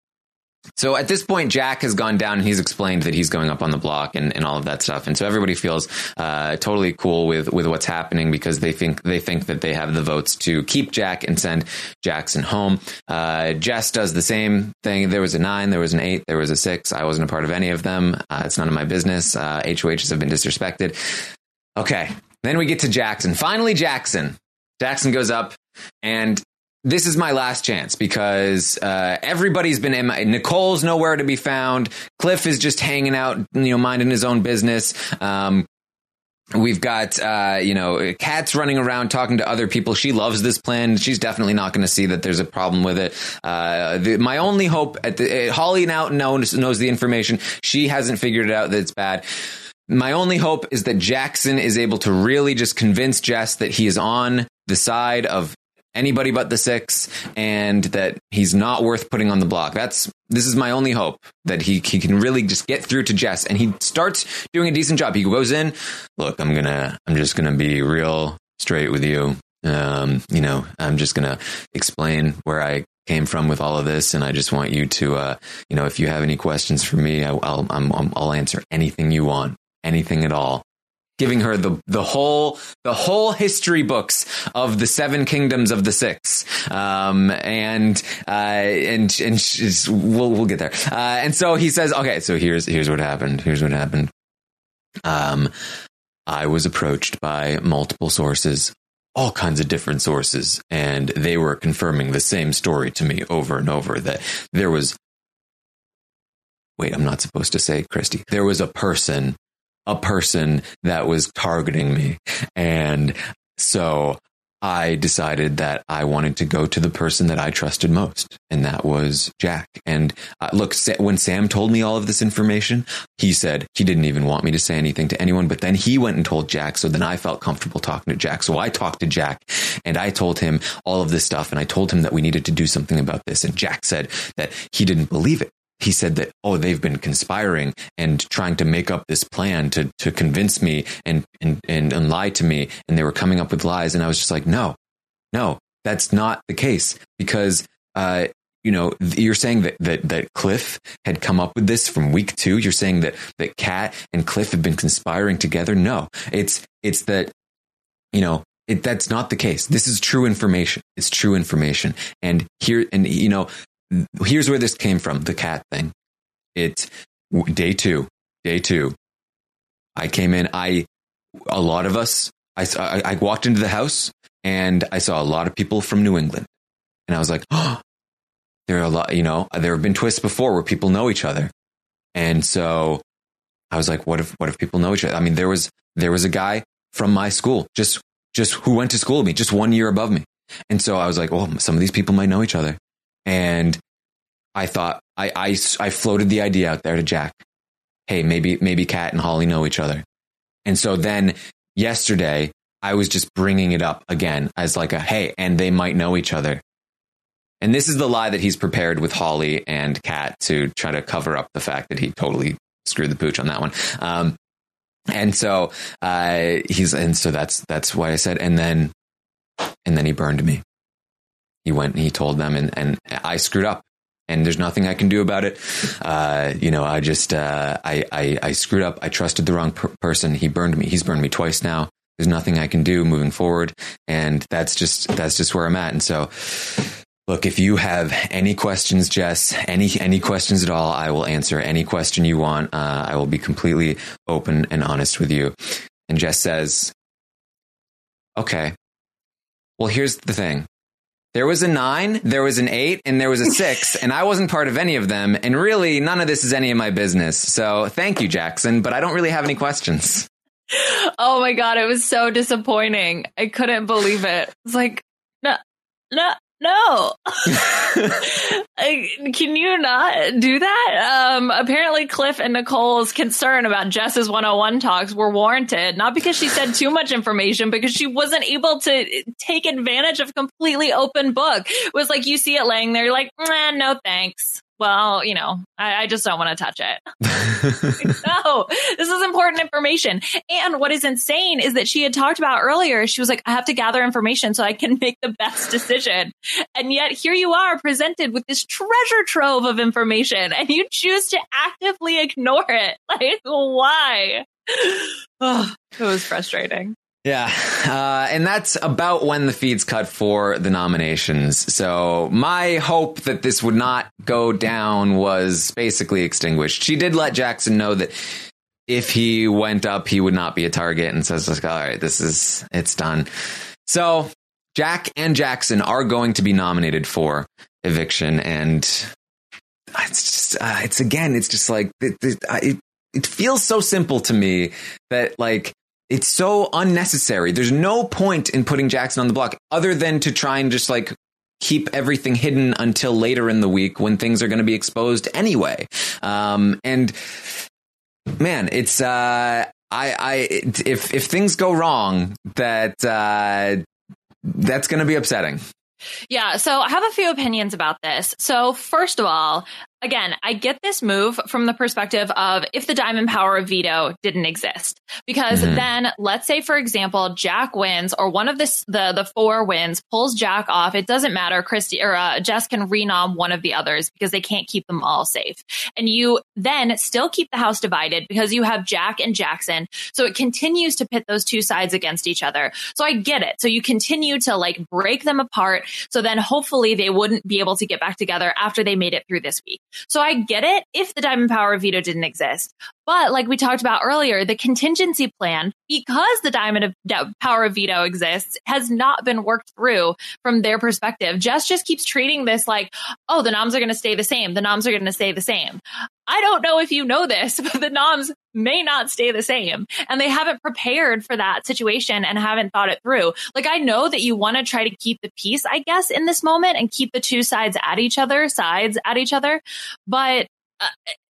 So at this point, Jack has gone down and he's explained that he's going up on the block and, and all of that stuff. And so everybody feels uh, totally cool with, with what's happening because they think they think that they have the votes to keep Jack and send Jackson home. Uh, Jess does the same thing. There was a nine, there was an eight, there was a six. I wasn't a part of any of them. Uh, it's none of my business. Uh, H O Hs have been disrespected. Okay. Then we get to Jackson. Finally, Jackson. Jackson goes up and this is my last chance because uh, everybody's been in my, Nicole's nowhere to be found. Cliff is just hanging out, you know, minding his own business. Um, we've got, uh, you know, Kat's running around talking to other people. She loves this plan. She's definitely not going to see that there's a problem with it. Uh, the, my only hope at the uh, Holly now knows, knows the information. She hasn't figured it out that it's bad. My only hope is that Jackson is able to really just convince Jess that he is on the side of anybody but the six, and that he's not worth putting on the block. That's this is my only hope, that he he can really just get through to Jess, and he starts doing a decent job. He goes in, look, I'm gonna I'm just gonna be real straight with you. Um, you know, I'm just gonna explain where I came from with all of this, and I just want you to, uh, you know, if you have any questions for me, I, I'll I'm, I'll answer anything you want, anything at all. Giving her the the whole the whole history books of the seven kingdoms of the six, um, and uh, and and she's, we'll we'll get there. Uh, and so he says, okay, so here's here's what happened. Here's what happened. Um, I was approached by multiple sources, all kinds of different sources, and they were confirming the same story to me over and over, that there was. Wait, I'm not supposed to say Christy. There was a person. a person that was targeting me. And so I decided that I wanted to go to the person that I trusted most, and that was Jack. And uh, look, when Sam told me all of this information, he said he didn't even want me to say anything to anyone, but then he went and told Jack. So then I felt comfortable talking to Jack. So I talked to Jack, and I told him all of this stuff, and I told him that we needed to do something about this. And Jack said that he didn't believe it. He said that, oh, they've been conspiring and trying to make up this plan to to convince me and, and, and, and lie to me. And they were coming up with lies. And I was just like, no, no, that's not the case. Because, uh, you know, you're saying that, that, that Cliff had come up with this from week two. You're saying that, that Kat and Cliff have been conspiring together. No, it's, it's that, you know, it, that's not the case. This is true information. It's true information. And here, and, you know, here's where this came from, the cat thing. It's day two, day two. I came in, I, a lot of us, I, I, I walked into the house and I saw a lot of people from New England. And I was like, oh, there are a lot, you know, there have been twists before where people know each other. And so I was like, what if, what if people know each other? I mean, there was, there was a guy from my school, just, just who went to school with me, just one year above me. And so I was like, oh, some of these people might know each other. And I thought, I, I, I floated the idea out there to Jack. Hey, maybe, maybe Kat and Holly know each other. And so then yesterday, I was just bringing it up again as like a, hey, and they might know each other. And this is the lie that he's prepared with Holly and Kat to try to cover up the fact that he totally screwed the pooch on that one. Um, and so, uh, he's, and so that's, that's why I said, and then, and then he burned me. He went and he told them, and, and I screwed up, and there's nothing I can do about it. Uh, you know, I just, uh, I, I, I screwed up. I trusted the wrong per- person. He burned me. He's burned me twice now. There's nothing I can do moving forward. And that's just, that's just where I'm at. And so, look, if you have any questions, Jess, any, any questions at all, I will answer any question you want. Uh, I will be completely open and honest with you. And Jess says, okay, well, here's the thing. There was a nine, there was an eight, and there was a six, and I wasn't part of any of them. And really, none of this is any of my business. So thank you, Jackson, but I don't really have any questions. Oh my God, it was so disappointing. I couldn't believe it. It's like, no, no, no. I, can you not do that? Um, apparently Cliff and Nicole's concern about Jess's one oh one talks were warranted, not because she said too much information, because she wasn't able to take advantage of a completely open book. It was like, you see it laying there, you're like, nah, no thanks. Well, you know, I, I just don't want to touch it. No, this is important information. And what is insane is that she had talked about earlier, she was like, I have to gather information so I can make the best decision. And yet here you are presented with this treasure trove of information, and you choose to actively ignore it. Like, why? Oh, it was frustrating. Yeah, uh, and that's about when the feeds cut for the nominations. So my hope that this would not go down was basically extinguished. She did let Jackson know that if he went up, he would not be a target, and says, like, all right, this is, it's done. So Jack and Jackson are going to be nominated for eviction, and it's just, uh, it's again, it's just like, it, it, it, it feels so simple to me that, like, it's so unnecessary. There's no point in putting Jackson on the block other than to try and just like keep everything hidden until later in the week when things are going to be exposed anyway. Um, and man, it's, uh, I, I, if, if things go wrong, that, uh, that's going to be upsetting. Yeah, so I have a few opinions about this. So first of all, again, I get this move from the perspective of if the diamond power of veto didn't exist, because mm-hmm. then let's say, for example, Jack wins or one of this, the the four wins, pulls Jack off. It doesn't matter. Christy or uh, Jess can renom one of the others because they can't keep them all safe. And you then still keep the house divided because you have Jack and Jackson. So it continues to pit those two sides against each other. So I get it. So you continue to like break them apart. So then hopefully they wouldn't be able to get back together after they made it through this week. So I get it if the diamond power of veto didn't exist. But like we talked about earlier, the contingency plan, because the diamond of de- power of veto exists, has not been worked through from their perspective. Jess just keeps treating this like, oh, the noms are going to stay the same. The noms are going to stay the same. I don't know if you know this, but the noms may not stay the same. And they haven't prepared for that situation and haven't thought it through. Like, I know that you want to try to keep the peace, I guess, in this moment and keep the two sides at each other, sides at each other. But uh,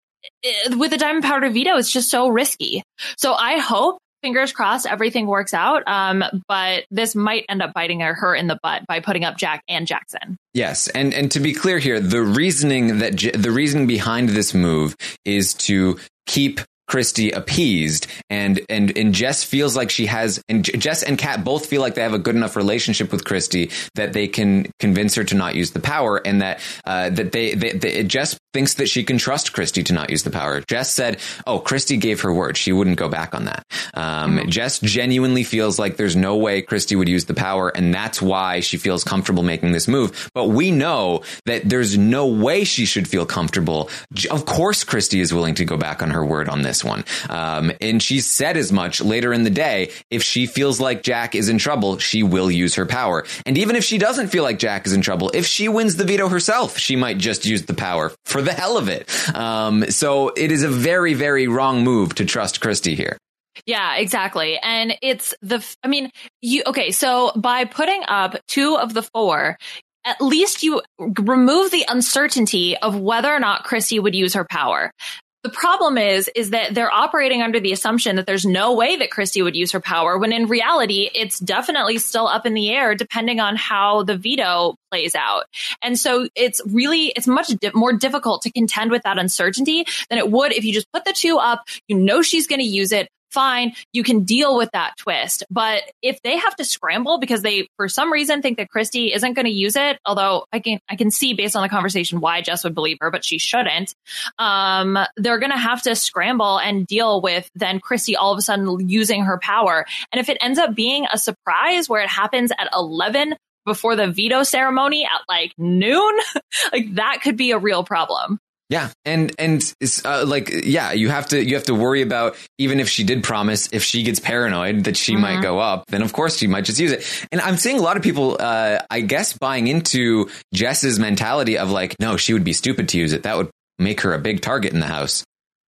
with the diamond power of veto, it's just so risky. So I hope, fingers crossed, everything works out. Um, but this might end up biting her, her in the butt by putting up Jack and Jackson. Yes, and and to be clear here, the reasoning that the reasoning behind this move is to keep Christy appeased, and and and Jess feels like she has, and Jess and Kat both feel like they have a good enough relationship with Christy that they can convince her to not use the power, and that uh, that they, they, they Jess thinks that she can trust Christy to not use the power. Jess said, "Oh, Christy gave her word; she wouldn't go back on that." Um, mm-hmm. Jess genuinely feels like there's no way Christy would use the power, and that's why she feels comfortable making this move. But we know that there's no way she should feel comfortable. Of course, Christy is willing to go back on her word on this one. Um, and she said as much later in the day. If she feels like Jack is in trouble, she will use her power. And even if she doesn't feel like Jack is in trouble, if she wins the veto herself, she might just use the power for the hell of it. Um, so it is a very, very wrong move to trust Christy here. Yeah, exactly. And it's the, I mean, you, okay, so by putting up two of the four, at least you remove the uncertainty of whether or not Christy would use her power. The problem is, is that they're operating under the assumption that there's no way that Christy would use her power, when in reality, it's definitely still up in the air depending on how the veto plays out. And so it's really, it's much di- more difficult to contend with that uncertainty than it would if you just put the two up, you know she's going to use it. Fine, you can deal with that twist. But if they have to scramble because they, for some reason, think that Christy isn't going to use it, although I can I can see based on the conversation why Jess would believe her, but she shouldn't. Um, they're going to have to scramble and deal with then Christy all of a sudden using her power. And if it ends up being a surprise where it happens at eleven before the veto ceremony at like noon, like that could be a real problem. Yeah. And, and uh, like, yeah, you have to, you have to worry about, even if she did promise, if she gets paranoid that she mm-hmm. might go up, then of course she might just use it. And I'm seeing a lot of people, uh, I guess, buying into Jess's mentality of like, no, she would be stupid to use it. That would make her a big target in the house.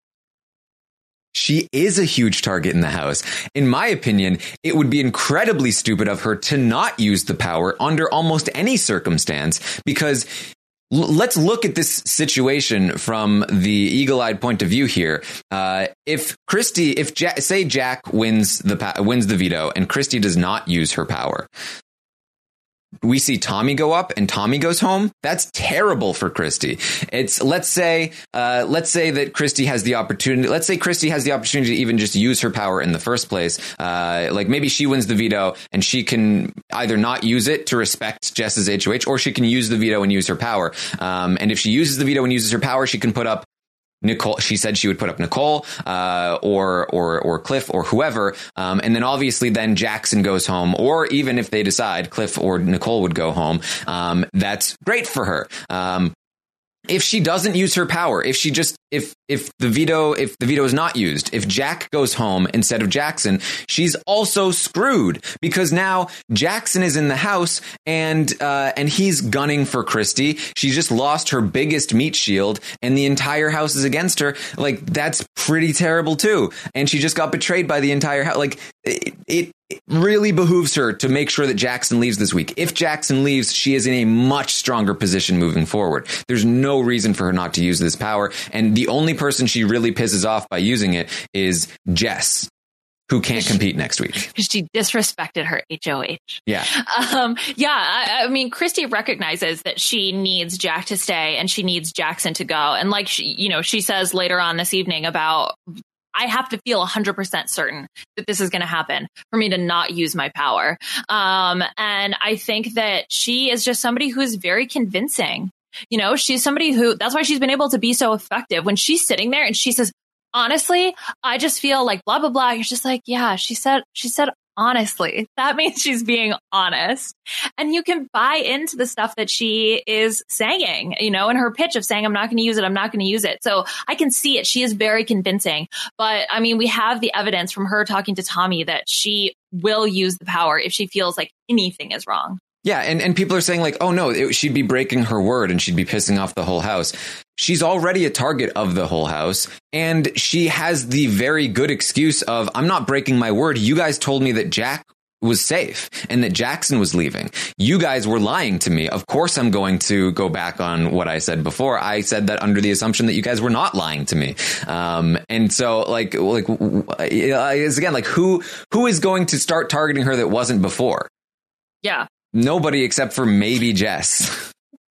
She is a huge target in the house. In my opinion, it would be incredibly stupid of her to not use the power under almost any circumstance, because let's look at this situation from the eagle-eyed point of view here. Uh, if Christy, if ja- say Jack wins the pa- wins the veto and Christy does not use her power, we see Tommy go up and Tommy goes home. That's terrible for Christy. It's let's say uh, let's say that Christy has the opportunity. Let's say Christy has the opportunity to even just use her power in the first place. Uh, like maybe she wins the veto and she can either not use it to respect Jess's H O H, or she can use the veto and use her power. Um, and if she uses the veto and uses her power, she can put up Nicole. She said she would put up Nicole, uh, or, or, or Cliff or whoever. Um, and then obviously then Jackson goes home, or even if they decide Cliff or Nicole would go home, um, that's great for her. Um, if she doesn't use her power, if she just, if, if the veto, if the veto is not used, if Jack goes home instead of Jackson, she's also screwed, because now Jackson is in the house and, uh, and he's gunning for Christy. She just lost her biggest meat shield and the entire house is against her. Like, that's pretty terrible too. And she just got betrayed by the entire house. Like, it, it, It really behooves her to make sure that Jackson leaves this week. If Jackson leaves, she is in a much stronger position moving forward. There's no reason for her not to use this power. And the only person she really pisses off by using it is Jess. who can't compete next week. Because she disrespected her H O H. Yeah. Um, yeah. I, I mean, Christy recognizes that she needs Jack to stay and she needs Jackson to go. And like, she, you know, she says later on this evening about, I have to feel one hundred percent certain that this is going to happen for me to not use my power. Um, and I think that she is just somebody who's very convincing. You know, she's somebody who, that's why she's been able to be so effective when she's sitting there and she says, honestly, I just feel like blah, blah, blah. You're just like, yeah, she said, she said, honestly, that means she's being honest. And you can buy into the stuff that she is saying, you know, in her pitch of saying, I'm not going to use it. I'm not going to use it. So I can see it. She is very convincing. But I mean, we have the evidence from her talking to Tommy that she will use the power if she feels like anything is wrong. Yeah, and, and people are saying like, oh, no, it, she'd be breaking her word and she'd be pissing off the whole house. She's already a target of the whole house, and she has the very good excuse of, I'm not breaking my word. You guys told me that Jack was safe and that Jackson was leaving. You guys were lying to me. Of course, I'm going to go back on what I said before. I said that under the assumption that you guys were not lying to me. Um, and so like, like, it's again, like who, who is going to start targeting her that wasn't before? Yeah. Nobody except for maybe Jess.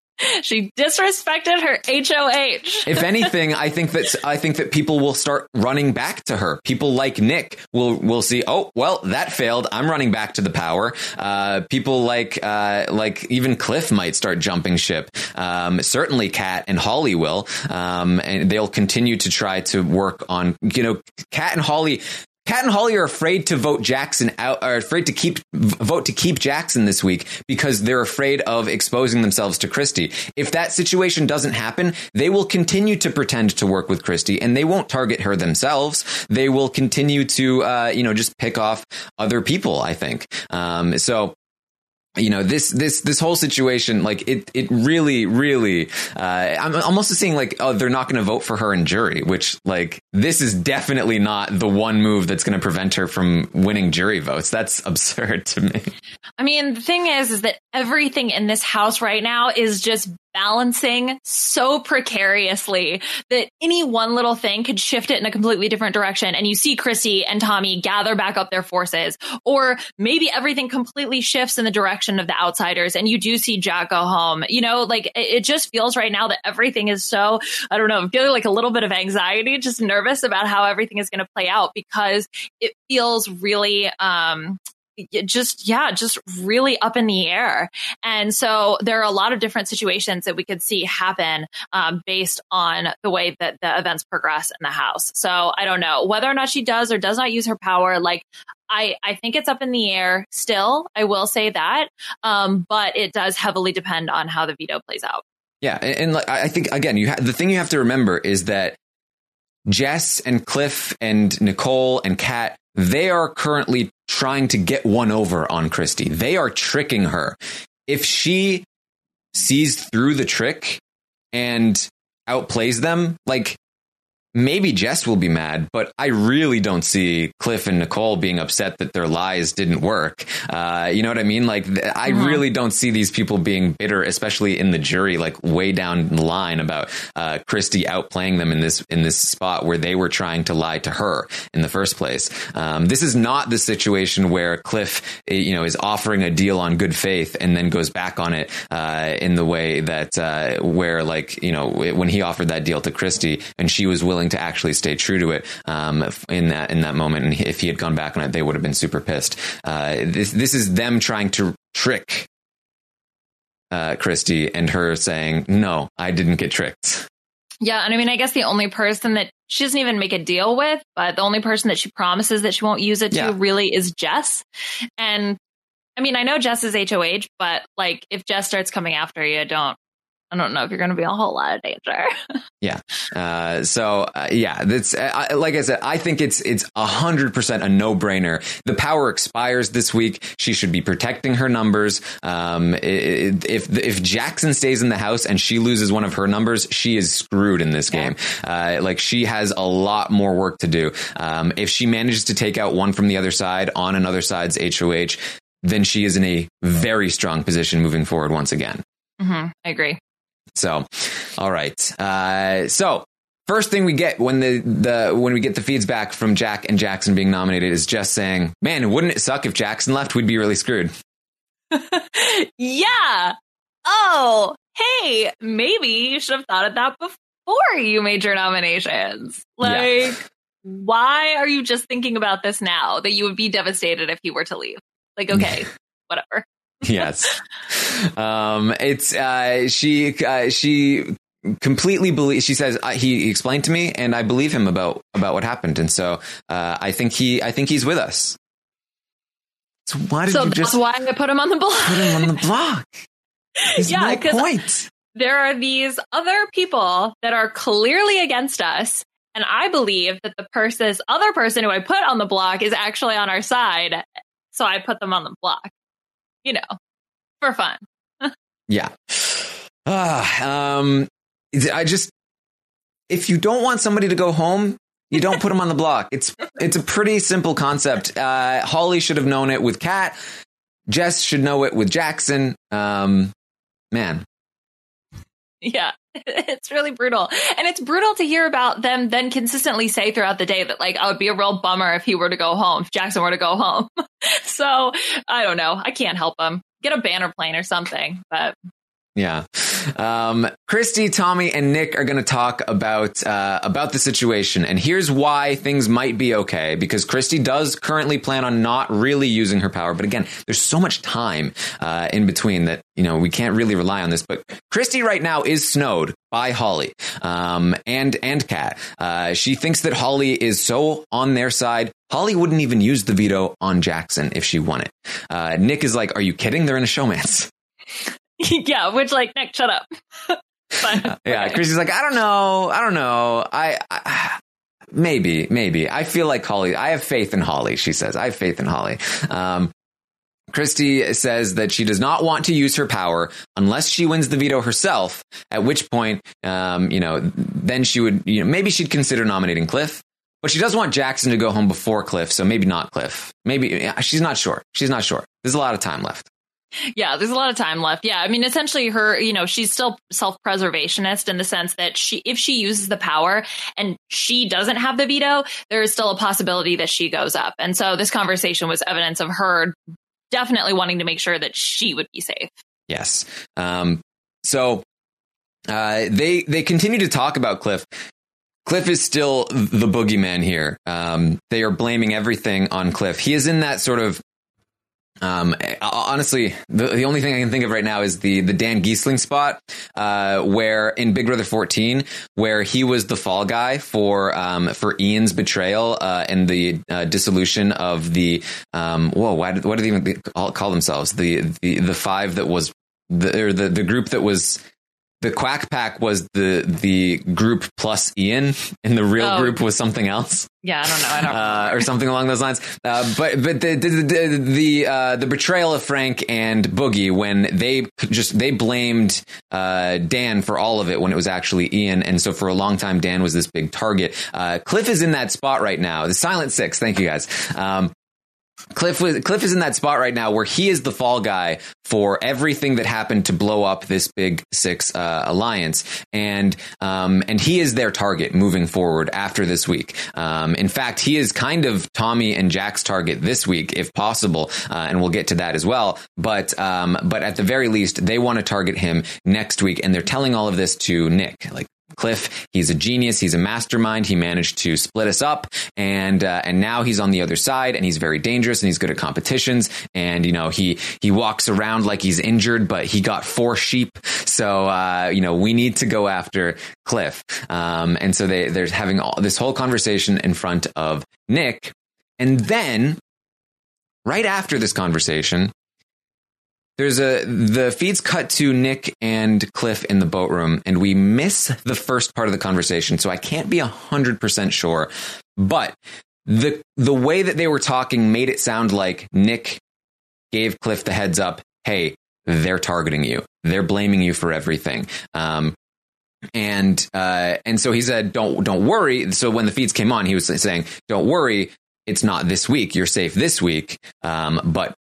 She disrespected her H O H. If anything, I think that I think that people will start running back to her. People like Nick will will see, oh, well, that failed. I'm running back to the power. Uh, people like uh, like even Cliff might start jumping ship. Um, certainly Kat and Holly will. Um, and they'll continue to try to work on, you know, Kat and Holly. Kat and Holly are afraid to vote Jackson out, are afraid to keep vote to keep Jackson this week because they're afraid of exposing themselves to Christy. If that situation doesn't happen, they will continue to pretend to work with Christy, and they won't target her themselves. They will continue to, uh, you know, just pick off other people, I think. Um, so. You know, this, this, this whole situation, like it, it really, really, uh, I'm almost seeing like, oh, they're not going to vote for her in jury, which like, this is definitely not the one move that's going to prevent her from winning jury votes. That's absurd to me. I mean, the thing is, is that everything in this house right now is just balancing so precariously that any one little thing could shift it in a completely different direction. And you see Chrissy and Tommy gather back up their forces, or maybe everything completely shifts in the direction of the outsiders. And you do see Jack go home. You know, like it just feels right now that everything is so, I don't know, I'm feeling like a little bit of anxiety, just nervous about how everything is going to play out because it feels really, um, just, yeah, just really up in the air. And so there are a lot of different situations that we could see happen um, based on the way that the events progress in the house. So I don't know whether or not she does or does not use her power. Like, I, I think it's up in the air still. I will say that. Um, but it does heavily depend on how the veto plays out. Yeah. And, and like, I think, again, you ha- the thing you have to remember is that Jess and Cliff and Nicole and Kat, they are currently trying to get one over on Christy. They are tricking her. If she sees through the trick and outplays them, like maybe Jess will be mad, but I really don't see Cliff and Nicole being upset that their lies didn't work. Uh, you know what I mean? Like, I mm-hmm. really don't see these people being bitter, especially in the jury, like way down the line about uh, Christy outplaying them in this in this spot where they were trying to lie to her in the first place. Um, this is not the situation where Cliff, you know, is offering a deal on good faith and then goes back on it uh, in the way that uh, where, like, you know, when he offered that deal to Christy and she was willing to actually stay true to it um, in that in that moment. And if he had gone back on it, they would have been super pissed. Uh, this this is them trying to trick uh, Christy and her saying, no, I didn't get tricked. Yeah. And I mean, I guess the only person that she doesn't even make a deal with, but the only person that she promises that she won't use it to yeah. really is Jess. And I mean, I know Jess is H O H, but like if Jess starts coming after you, don't I don't know if you're going to be in a whole lot of danger. yeah. Uh, so, uh, yeah, that's uh, like I said, I think it's it's one hundred percent a no brainer. The power expires this week. She should be protecting her numbers. Um, if if Jackson stays in the house and she loses one of her numbers, she is screwed in this game. Uh, like she has a lot more work to do. Um, if she manages to take out one from the other side on another side's H O H, then she is in a very strong position moving forward once again. Mm-hmm. I agree. So, all right. Uh, so first thing we get when the, the when we get the feeds back from Jack and Jackson being nominated is Jess saying, man, wouldn't it suck if Jackson left? We'd be really screwed. Yeah. Oh, hey, maybe you should have thought of that before you made your nominations. Like, yeah. Why are you just thinking about this now, that you would be devastated if he were to leave? Like, okay, whatever. Yes. Um, it's, uh, she, uh, she completely believes, she says, uh, he explained to me and I believe him about, about what happened. And so, uh, I think he, I think he's with us. So why did so you that's just why I put him on the block? Put him on the block. There's yeah, no point. There are these other people that are clearly against us. And I believe that the person, this other person who I put on the block is actually on our side. So I put them on the block, you know, for fun. Yeah. Uh, um, I just, if you don't want somebody to go home, you don't put them on the block. It's, it's a pretty simple concept. Uh, Holly should have known it with Kat. Jess should know it with Jackson. Um, man. Yeah, it's really brutal. And it's brutal to hear about them then consistently say throughout the day that, like, oh, it'd be a real bummer if he were to go home, if Jackson were to go home. So I don't know. I can't help him. Get a banner plane or something. But yeah. Um, Christy, Tommy, and Nick are going to talk about uh, about the situation. And here's why things might be okay, because Christy does currently plan on not really using her power. But again, there's so much time uh, in between that, you know, we can't really rely on this. But Christy right now is snowed by Holly um, and and Kat. Uh, she thinks that Holly is so on their side. Holly wouldn't even use the veto on Jackson if she won it. Uh, Nick is like, are you kidding? They're in a showmance. Yeah, which, like, Nick, shut up. But, yeah, okay. Chrissy's like, I don't know. I don't know. I, I maybe, maybe. I feel like Holly. I have faith in Holly, she says. I have faith in Holly. Um, Christy says that she does not want to use her power unless she wins the veto herself, at which point, um, you know, then she would, you know, maybe she'd consider nominating Cliff. But she does want Jackson to go home before Cliff, so maybe not Cliff. Maybe, she's not sure. She's not sure. There's a lot of time left. Yeah, there's a lot of time left. Yeah, I mean, essentially her, you know, she's still self-preservationist in the sense that she, if she uses the power and she doesn't have the veto, there is still a possibility that she goes up. And so this conversation was evidence of her definitely wanting to make sure that she would be safe. Yes. Um, so uh, they they continue to talk about Cliff. Cliff is still the boogeyman here. Um, they are blaming everything on Cliff. He is in that sort of Um, honestly, the, the only thing I can think of right now is the, the Dan Giesling spot, uh, where in Big Brother fourteen, where he was the fall guy for, um, for Ian's betrayal, uh, and the, uh, dissolution of the, um, whoa, why did, what did they even call, call themselves? The, the, the five that was the, or the, the group that was, the Quack Pack was the, the group plus Ian, and the real oh. group was something else. Yeah, I don't know. I don't uh, or something along those lines. Uh, but but the the the the, uh, the betrayal of Frank and Boogie, when they just they blamed uh, Dan for all of it when it was actually Ian, and so for a long time Dan was this big target. Uh, Cliff is in that spot right now. The Silent Six. Thank you guys. Um, Cliff was, Cliff is in that spot right now where he is the fall guy for everything that happened to blow up this big six uh, alliance, and um, and he is their target moving forward after this week. Um, in fact, he is kind of Tommy and Jack's target this week, if possible, uh, and we'll get to that as well. But um, but at the very least, they want to target him next week, and they're telling all of this to Nick, like, Cliff, he's a genius. He's a mastermind. He managed to split us up, and uh, and now he's on the other side, and he's very dangerous, and he's good at competitions. And you know, he he walks around like he's injured, but he got four sheep. So uh, you know, we need to go after Cliff. Um, and so they they're having all this whole conversation in front of Nick, and then right after this conversation, There's a, the feeds cut to Nick and Cliff in the boat room, and we miss the first part of the conversation, so I can't be a hundred percent sure. But the, the way that they were talking made it sound like Nick gave Cliff the heads up. Hey, they're targeting you. They're blaming you for everything. Um, and, uh, and so he said, don't, don't worry. So when the feeds came on, he was saying, don't worry. It's not this week. You're safe this week. Um, but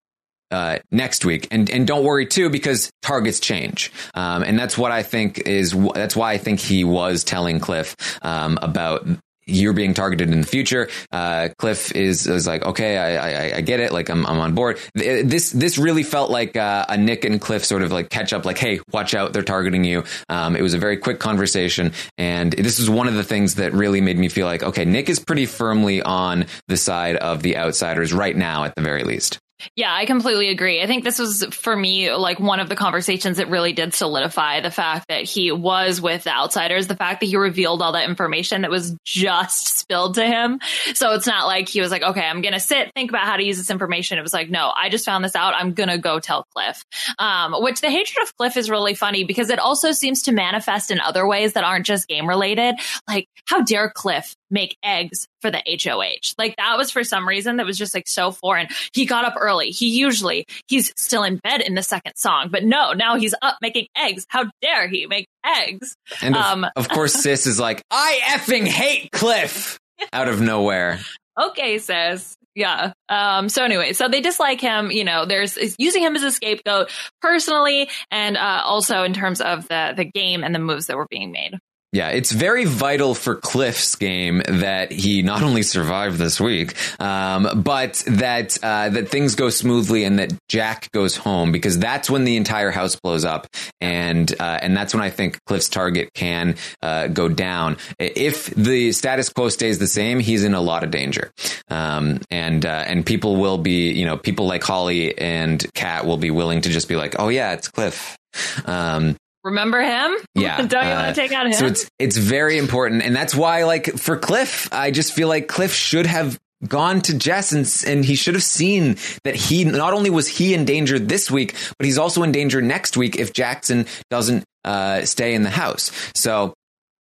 uh, next week. And and don't worry too, because targets change, um, and that's what I think is that's why I think he was telling Cliff um, about. You're being targeted in the future. Uh, Cliff is, is like, okay, I, I, I get it. Like I'm, I'm on board. This, this really felt like uh, a Nick and Cliff sort of like catch up, like, hey, watch out. They're targeting you. Um, it was a very quick conversation. And this is one of the things that really made me feel like, okay, Nick is pretty firmly on the side of the outsiders right now, at the very least. Yeah, I completely agree. I think this was, for me, like one of the conversations that really did solidify the fact that he was with the outsiders, the fact that he revealed all that information that was just spilled to him. So it's not like he was like, okay, I'm going to sit, think about how to use this information. It was like, no, I just found this out. I'm going to go tell Cliff, um, which the hatred of Cliff is really funny because it also seems to manifest in other ways that aren't just game related. Like, how dare Cliff make eggs for the H O H? Like, that was for some reason that was just like so foreign. He got up early. He usually he's still in bed in the second song, but no, now he's up making eggs. How dare he make eggs? And of, um, of course, Sis is like, I effing hate Cliff out of nowhere. Okay, sis. Yeah. Um, so anyway, so they dislike him. You know, there's using him as a scapegoat personally, and uh, also in terms of the the game and the moves that were being made. Yeah, it's very vital for Cliff's game that he not only survived this week, um, but that uh, that things go smoothly and that Jack goes home, because that's when the entire house blows up, and uh, and that's when I think Cliff's target can uh, go down. If the status quo stays the same, he's in a lot of danger, um, and uh, and people will be, you know, people like Holly and Kat will be willing to just be like, oh yeah, it's Cliff. Um, Remember him? Yeah. Don't you uh, want to take out him? So it's it's very important. And that's why, like, for Cliff, I just feel like Cliff should have gone to Jess and, and he should have seen that he not only was he in danger this week, but he's also in danger next week if Jackson doesn't uh, stay in the house. So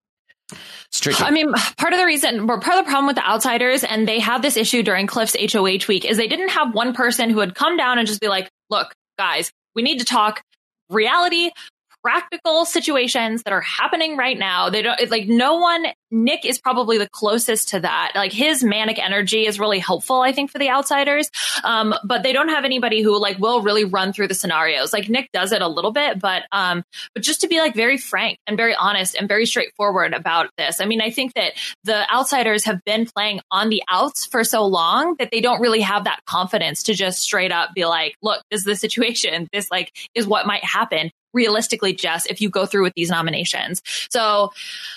it's tricky. I mean, part of the reason, or part of the problem with the outsiders, and they had this issue during Cliff's H O H week, is they didn't have one person who would come down and just be like, look, guys, we need to talk reality, practical situations that are happening right now. They don't, it's like, no one, Nick is probably the closest to that. Like, his manic energy is really helpful, I think, for the outsiders. Um, but they don't have anybody who like will really run through the scenarios. Like, Nick does it a little bit, but, um, but just to be like very frank and very honest and very straightforward about this. I mean, I think that the outsiders have been playing on the outs for so long that they don't really have that confidence to just straight up be like, look, this is the situation. This like is what might happen. Realistically, Jess, if you go through with these nominations. So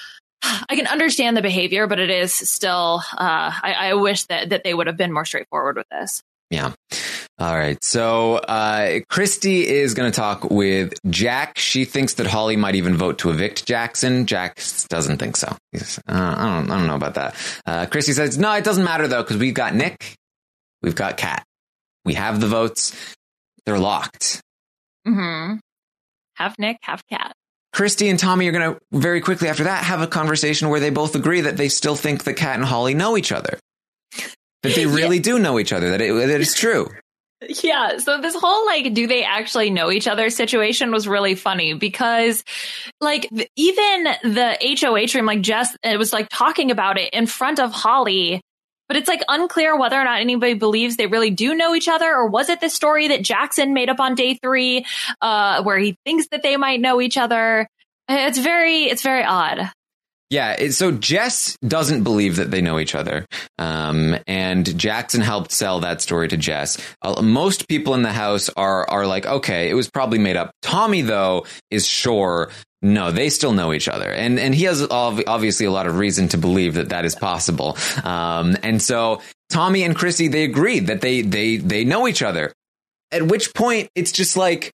I can understand the behavior, but it is still, uh, I, I wish that, that they would have been more straightforward with this. Yeah. All right. So uh, Christy is going to talk with Jack. She thinks that Holly might even vote to evict Jackson. Jack doesn't think so. He's, uh, I don't I don't know about that. Uh, Christy says, no, it doesn't matter, though, because we've got Nick. We've got Kat. We have the votes. They're locked. Mm-hmm. Have Nick, have Kat. Christy and Tommy are going to very quickly after that have a conversation where they both agree that they still think that Kat and Holly know each other. That they really yeah. do know each other, that, it, that it's true. Yeah. So this whole, like, do they actually know each other situation was really funny because, like, even the H O H room, like, Jess, it was like talking about it in front of Holly. But it's like unclear whether or not anybody believes they really do know each other, or was it the story that Jackson made up on day three, uh, where he thinks that they might know each other? It's very, it's very odd. Yeah. It, so Jess doesn't believe that they know each other. Um, and Jackson helped sell that story to Jess. Uh, most people in the house are, are like, okay, it was probably made up. Tommy, though, is sure. No, they still know each other. And and he has obviously a lot of reason to believe that that is possible. Um, and so Tommy and Chrissy, they agreed that they they they know each other. At which point it's just like,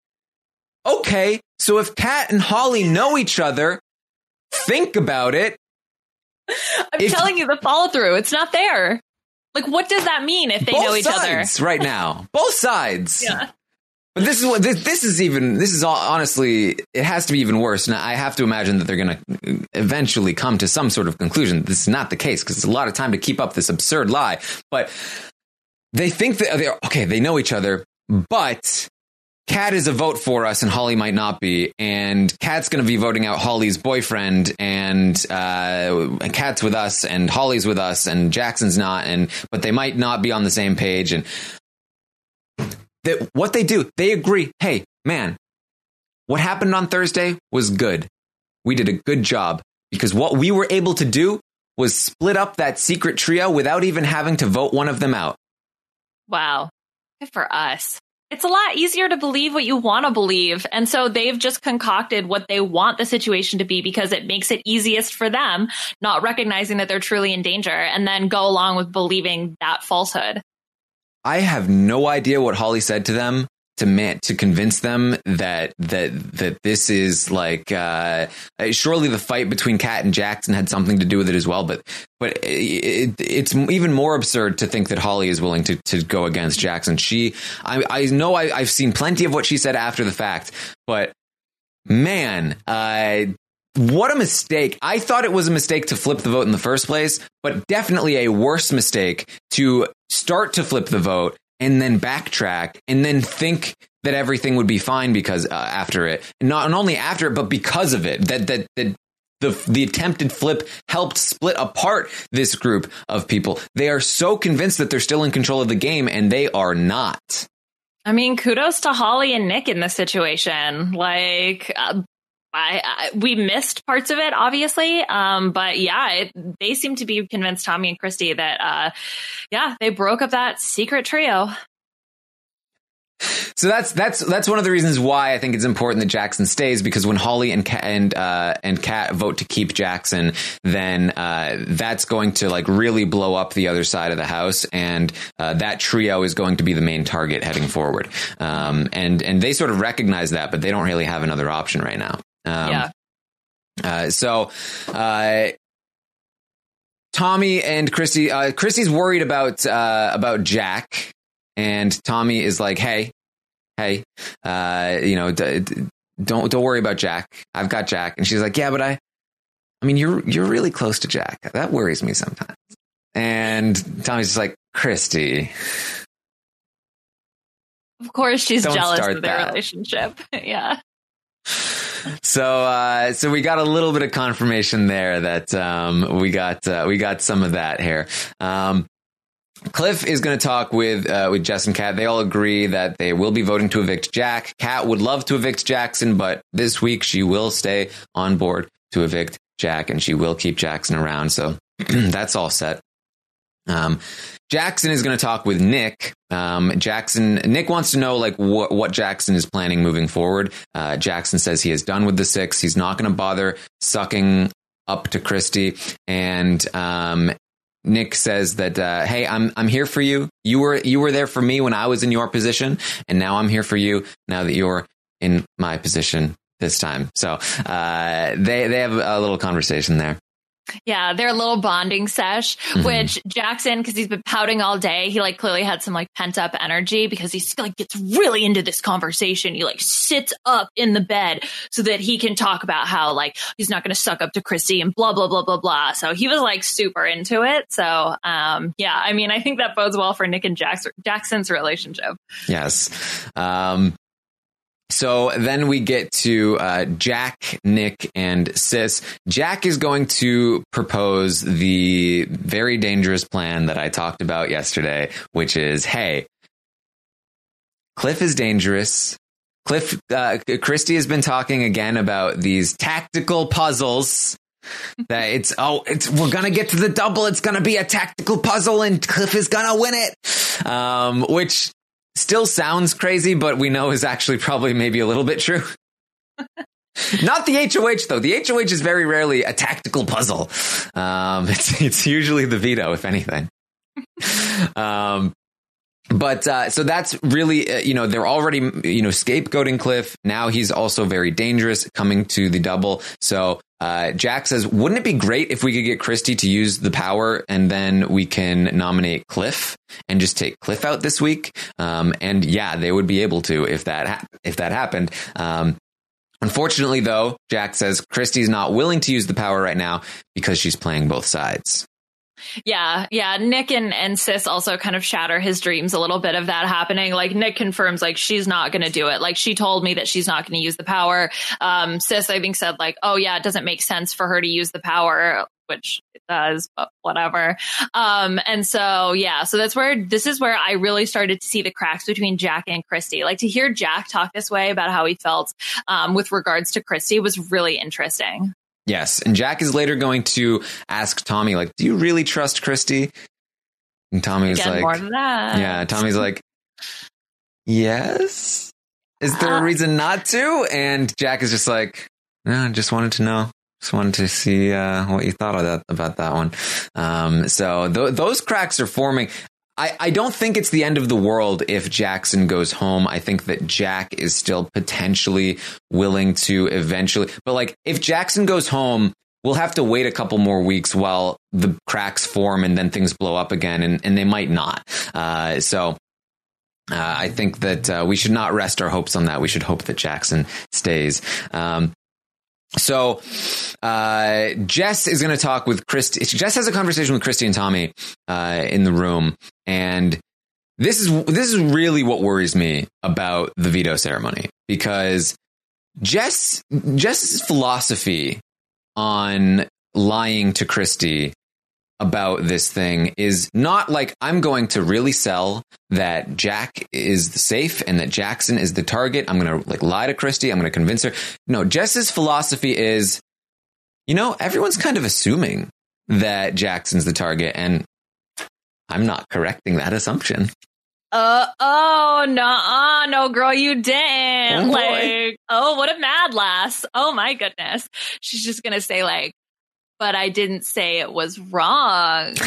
OK, so if Kat and Holly know each other, think about it. I'm if, telling you the follow through. It's not there. Like, what does that mean if they know each other right now? Both sides. Yeah. But this is what this, this is even this is all honestly, it has to be even worse. And I have to imagine that they're going to eventually come to some sort of conclusion. This is not the case because it's a lot of time to keep up this absurd lie. But they think that they're okay. They know each other, but Kat is a vote for us and Holly might not be. And Kat's going to be voting out Holly's boyfriend, and uh, Kat's with us and Holly's with us and Jackson's not. And but they might not be on the same page. And that what they do, they agree, hey, man, what happened on Thursday was good. We did a good job because what we were able to do was split up that secret trio without even having to vote one of them out. Wow. Good for us. It's a lot easier to believe what you want to believe. And so they've just concocted what they want the situation to be because it makes it easiest for them, not recognizing that they're truly in danger, and then go along with believing that falsehood. I have no idea what Holly said to them to man, to convince them that that that this is like uh, surely the fight between Kat and Jackson had something to do with it as well. But but it, it's even more absurd to think that Holly is willing to, to go against Jackson. She I, I know I, I've seen plenty of what she said after the fact, but man, uh, what a mistake. I thought it was a mistake to flip the vote in the first place, but definitely a worse mistake to start to flip the vote and then backtrack and then think that everything would be fine because uh, after it, not only after it, but because of it, that that that the the attempted flip helped split apart this group of people. They are so convinced that they're still in control of the game, and they are not. I mean, kudos to Holly and Nick in this situation. Like, uh, I, I we missed parts of it, obviously, um, but yeah, it, they seem to be convinced, Tommy and Christy, that uh, yeah, they broke up that secret trio. So that's that's that's one of the reasons why I think it's important that Jackson stays, because when Holly and Kat, and uh, and Kat vote to keep Jackson, then uh, that's going to like really blow up the other side of the house, and uh, that trio is going to be the main target heading forward. Um, and and they sort of recognize that, but they don't really have another option right now. Um, yeah. Uh, so, uh, Tommy and Christy, uh, Christy's worried about, uh, about Jack, and Tommy is like, Hey, Hey, uh, you know, d- d- don't, don't worry about Jack. I've got Jack. And she's like, yeah, but I, I mean, you're, you're really close to Jack. That worries me sometimes. And Tommy's just like, Christy. Of course she's Don't jealous start of their that. relationship. Yeah. So, uh, so we got a little bit of confirmation there that, um, we got, uh, we got some of that here. Um, Cliff is going to talk with, uh, with Jess and Kat. They all agree that they will be voting to evict Jack. Kat would love to evict Jackson, but this week she will stay on board to evict Jack, and she will keep Jackson around. So that's all set. Um, Jackson is going to talk with Nick. Um, Jackson, Nick wants to know like what, what Jackson is planning moving forward. Uh, Jackson says he is done with the six. He's not going to bother sucking up to Christy. And, um, Nick says that, uh, hey, I'm, I'm here for you. You were, you were there for me when I was in your position, and now I'm here for you now that you're in my position this time. So, uh, they, they have a little conversation there. Yeah, their little bonding sesh, mm-hmm. which Jackson, because he's been pouting all day, he like clearly had some like pent up energy because he like gets really into this conversation. He like sits up in the bed so that he can talk about how like he's not going to suck up to Christy and blah, blah, blah, blah, blah. So he was like super into it. So um, yeah, I mean, I think that bodes well for Nick and Jackson, Jackson's relationship. Yes. Um, So then we get to uh, Jack, Nick, and Sis. Jack is going to propose the very dangerous plan that I talked about yesterday, which is, hey, Cliff is dangerous. Cliff, uh, Christy has been talking again about these tactical puzzles. That it's, oh, it's, we're going to get to the double. It's going to be a tactical puzzle and Cliff is going to win it. Um, which still sounds crazy, but we know is actually probably maybe a little bit true. Not the H O H, though. The H O H is very rarely a tactical puzzle. Um, it's, it's usually the veto, if anything. Um, but uh, so that's really, uh, you know, they're already, you know, scapegoating Cliff. Now he's also very dangerous coming to the double. So uh, Jack says, wouldn't it be great if we could get Christy to use the power and then we can nominate Cliff and just take Cliff out this week? Um, and yeah, they would be able to if that ha- if that happened. Um, unfortunately, though, Jack says Christy's not willing to use the power right now because she's playing both sides. Yeah, yeah. Nick and, and Sis also kind of shatter his dreams a little bit of that happening. Like Nick confirms like she's not going to do it. Like she told me that she's not going to use the power. Um, Sis, I think, said like, oh, yeah, it doesn't make sense for her to use the power which it does, but whatever. Um, and so, yeah, so that's where, this is where I really started to see the cracks between Jack and Christy. Like, to hear Jack talk this way about how he felt um, with regards to Christy was really interesting. Yes. And Jack is later going to ask Tommy, like, do you really trust Christy? And Tommy's Again, like, more than that. Yeah, Tommy's like, yes. Is there a reason not to? And Jack is just like, no, I just wanted to know. Just wanted to see uh, what you thought of that, about that one. Um, so th- those cracks are forming. I, I don't think it's the end of the world if Jackson goes home. I think that Jack is still potentially willing to eventually. But like, if Jackson goes home, we'll have to wait a couple more weeks while the cracks form and then things blow up again. And, and they might not. Uh, so. Uh, I think that uh, we should not rest our hopes on that. We should hope that Jackson stays. Um, so uh, Jess is going to talk with Christy. Jess has a conversation with Christy and Tommy uh, in the room. And this is this is really what worries me about the veto ceremony, because Jess Jess's philosophy on lying to Christy about this thing is not like, I'm going to really sell that Jack is safe and that Jackson is the target. I'm going to like lie to Christy. I'm going to convince her. No, Jess's philosophy is, you know, everyone's kind of assuming that Jackson's the target, and I'm not correcting that assumption. Uh, oh, no, uh, no, girl, you didn't. Oh, like, oh, what a mad lass. Oh, my goodness. She's just going to say like, but I didn't say it was wrong.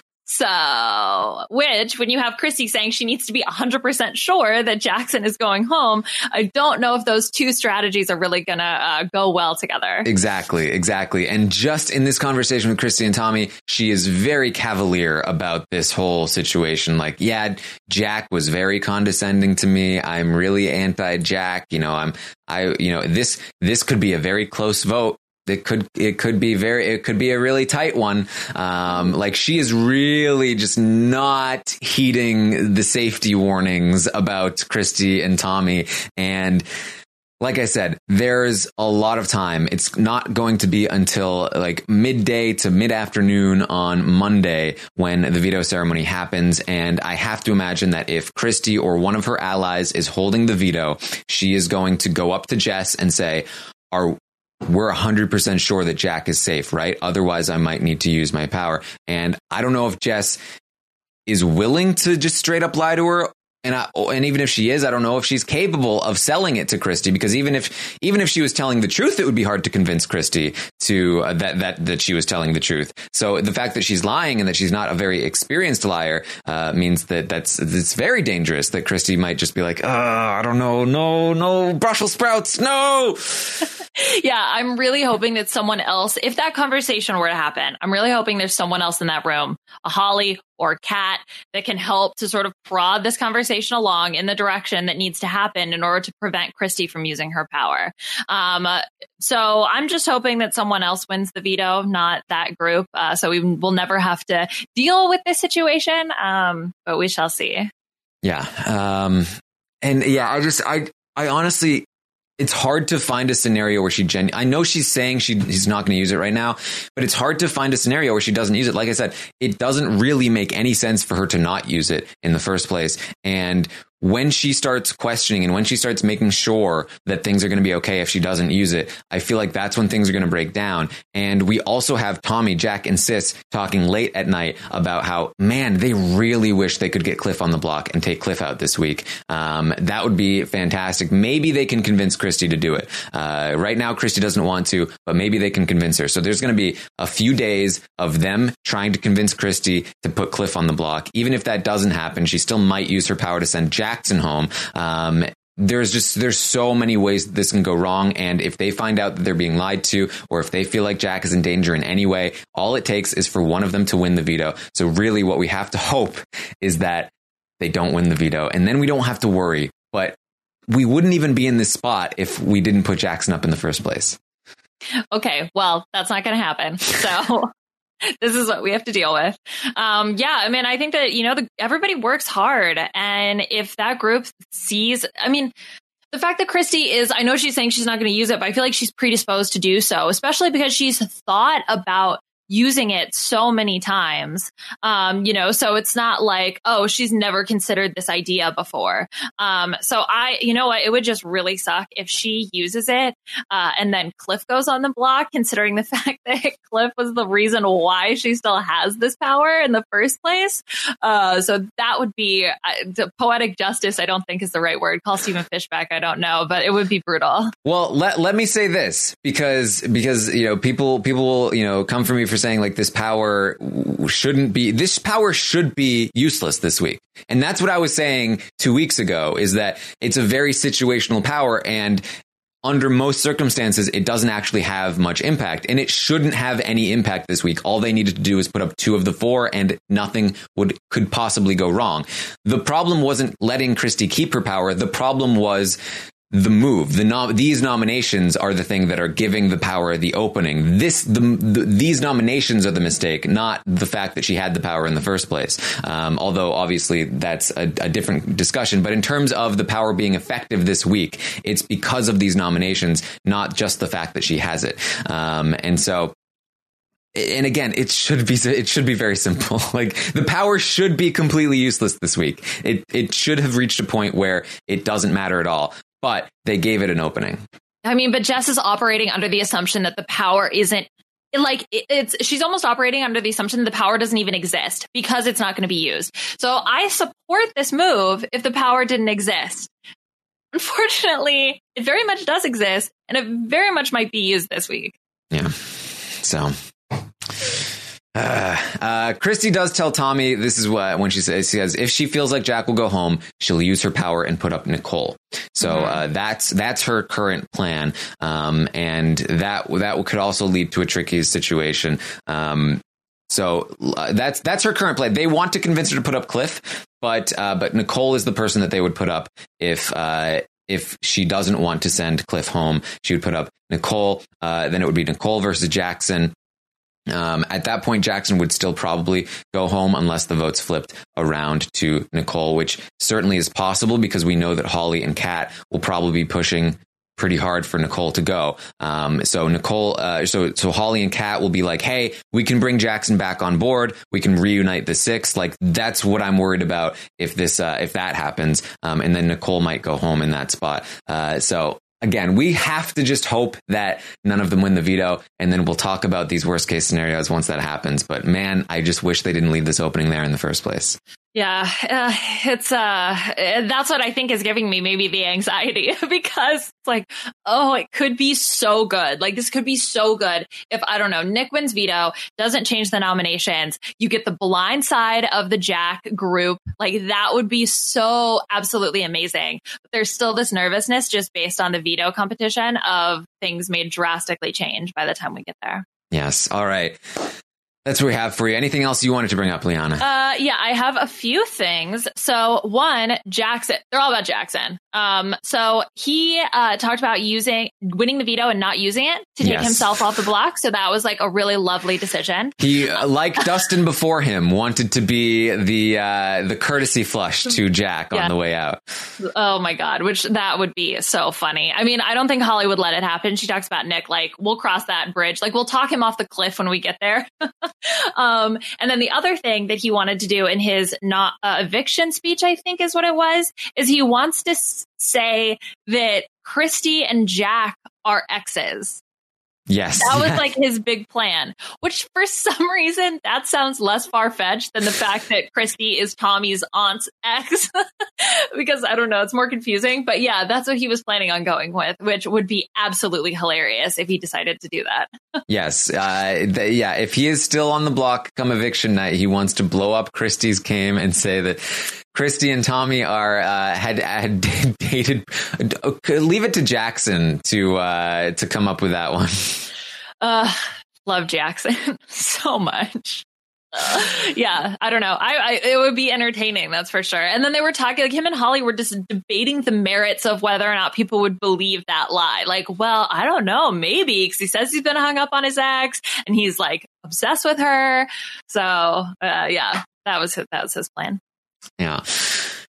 So, which, when you have Christy saying she needs to be one hundred percent sure that Jackson is going home, I don't know if those two strategies are really going to uh, go well together. Exactly, exactly. And just in this conversation with Christy and Tommy, she is very cavalier about this whole situation. Like, yeah, Jack was very condescending to me. I'm really anti-Jack. You know, I'm, I, you know, this, this could be a very close vote. It could, it could be very, it could be a really tight one. Um, like, she is really just not heeding the safety warnings about Christy and Tommy. And like I said, there's a lot of time. It's not going to be until like midday to mid-afternoon on Monday when the veto ceremony happens. And I have to imagine that if Christy or one of her allies is holding the veto, she is going to go up to Jess and say, are we're one hundred percent sure that Jack is safe, right? Otherwise, I might need to use my power. And I don't know if Jess is willing to just straight up lie to her. And I, and even if she is, I don't know if she's capable of selling it to Christy, because even if even if she was telling the truth, it would be hard to convince Christy to uh, that that that she was telling the truth. So the fact that she's lying and that she's not a very experienced liar uh, means that that's it's very dangerous. That Christy might just be like, oh, I don't know, no, no Brussels sprouts, no. Yeah, I'm really hoping that someone else, if that conversation were to happen, I'm really hoping there's someone else in that room, a Holly or Kat, that can help to sort of prod this conversation along in the direction that needs to happen in order to prevent Christy from using her power. Um, uh, so I'm just hoping that someone else wins the veto, not that group. Uh, so we will never have to deal with this situation, um, but we shall see. Yeah. Um, and yeah, I just, I, I honestly, it's hard to find a scenario where she gen- I know she's saying she she's not going to use it right now, but it's hard to find a scenario where she doesn't use it. Like I said, it doesn't really make any sense for her to not use it in the first place. And when she starts questioning and when she starts making sure that things are going to be okay if she doesn't use it, I feel like that's when things are going to break down. And we also have Tommy, Jack, and Sis talking late at night about how, man, they really wish they could get Cliff on the block and take Cliff out this week. Um, that would be fantastic. Maybe they can convince Christy to do it. Uh, right now, Christy doesn't want to, but maybe they can convince her. So there's going to be a few days of them trying to convince Christy to put Cliff on the block. Even if that doesn't happen, she still might use her power to send Jack Jackson home. Um, there's just, there's so many ways that this can go wrong. And if they find out that they're being lied to, or if they feel like Jack is in danger in any way, all it takes is for one of them to win the veto. So really what we have to hope is that they don't win the veto, and then we don't have to worry. But we wouldn't even be in this spot if we didn't put Jackson up in the first place. Okay, well, that's not going to happen. So this is what we have to deal with. Um, yeah, I mean, I think that, you know, the, everybody works hard. And if that group sees, I mean, the fact that Christy is, I know she's saying she's not going to use it, but I feel like she's predisposed to do so, especially because she's thought about using it so many times. Um, you know, so it's not like, oh, she's never considered this idea before. Um, so I, you know what, it would just really suck if she uses it uh, and then Cliff goes on the block, considering the fact that Cliff was the reason why she still has this power in the first place. Uh, so that would be uh, the poetic justice. I don't think is the right word. Call Stephen Fish back. I don't know, but it would be brutal. Well, let let me say this because because you know people people will you know come for me for saying like this power shouldn't be this power should be useless this week, and that's what I was saying two weeks ago. Is that it's a very situational power, and under most circumstances, it doesn't actually have much impact, and it shouldn't have any impact this week. All they needed to do is put up two of the four, and nothing would could possibly go wrong. The problem wasn't letting Christie keep her power. The problem was the move. The nom- these nominations are the thing that are giving the power the opening. This the, the these nominations are the mistake, not the fact that she had the power in the first place. Um, although obviously that's a, a different discussion. But in terms of the power being effective this week, it's because of these nominations, not just the fact that she has it. Um, and so. And again, it should be it should be very simple. Like the power should be completely useless this week. It it should have reached a point where it doesn't matter at all. But they gave it an opening. I mean, but Jess is operating under the assumption that the power isn't like it's she's almost operating under the assumption that the power doesn't even exist because it's not going to be used. So I support this move if the power didn't exist. Unfortunately, it very much does exist, and it very much might be used this week. Yeah. So. Uh, uh, Christie does tell Tommy this is what when she says, she says if she feels like Jack will go home, she'll use her power and put up Nicole. So mm-hmm. uh, that's that's her current plan, um, and that that could also lead to a tricky situation. Um, so uh, that's that's her current plan. They want to convince her to put up Cliff, but uh, but Nicole is the person that they would put up if. Uh, If she doesn't want to send Cliff home, she would put up Nicole. Uh, then it would be Nicole versus Jackson. Um, at that point, Jackson would still probably go home unless the votes flipped around to Nicole, which certainly is possible because we know that Holly and Kat will probably be pushing pretty hard for Nicole to go. Um, so Nicole, uh, so so Holly and Kat will be like, "Hey, we can bring Jackson back on board. We can reunite the six." Like that's what I'm worried about if this uh, if that happens. Um, and then Nicole might go home in that spot. Uh, so. Again, we have to just hope that none of them win the veto, and then we'll talk about these worst case scenarios once that happens. But man, I just wish they didn't leave this opening there in the first place. Yeah, uh, it's uh, that's what I think is giving me maybe the anxiety because it's like, oh, it could be so good. Like this could be so good if, I don't know, Nick wins veto, doesn't change the nominations. You get the blind side of the Jack group. Like that would be so absolutely amazing. But there's still this nervousness just based on the veto competition of things may drastically change by the time we get there. Yes. All right. That's what we have for you. Anything else you wanted to bring up, Liana? Uh, yeah, I have a few things. So one, Jackson, they're all about Jackson. Um, so he uh, talked about using winning the veto and not using it to take yes. himself off the block. So that was like a really lovely decision. He, uh, like Dustin before him, wanted to be the uh, the courtesy flush to Jack yeah. on the way out. Oh my God, which that would be so funny. I mean, I don't think Holly would let it happen. She talks about Nick, like we'll cross that bridge. Like we'll talk him off the cliff when we get there. um, and then the other thing that he wanted to do in his not uh, eviction speech, I think is what it was, is he wants to s- say that Christie and Jack are exes. Yes. That was like his big plan, which for some reason that sounds less far-fetched than the fact that Christie is Tommy's aunt's ex because I don't know, it's more confusing. But yeah, that's what he was planning on going with, which would be absolutely hilarious if he decided to do that. Yes. Uh, th- yeah. If he is still on the block come eviction night, he wants to blow up Christie's game and say that Christie and Tommy are uh, had had dated. Leave it to Jackson to uh, to come up with that one. Uh, love Jackson so much. Uh, yeah, I don't know. I, I it would be entertaining, that's for sure. And then they were talking, like him and Holly were just debating the merits of whether or not people would believe that lie. Like, well, I don't know, maybe because he says he's been hung up on his ex and he's like obsessed with her. So uh, yeah, that was that was his plan. Yeah.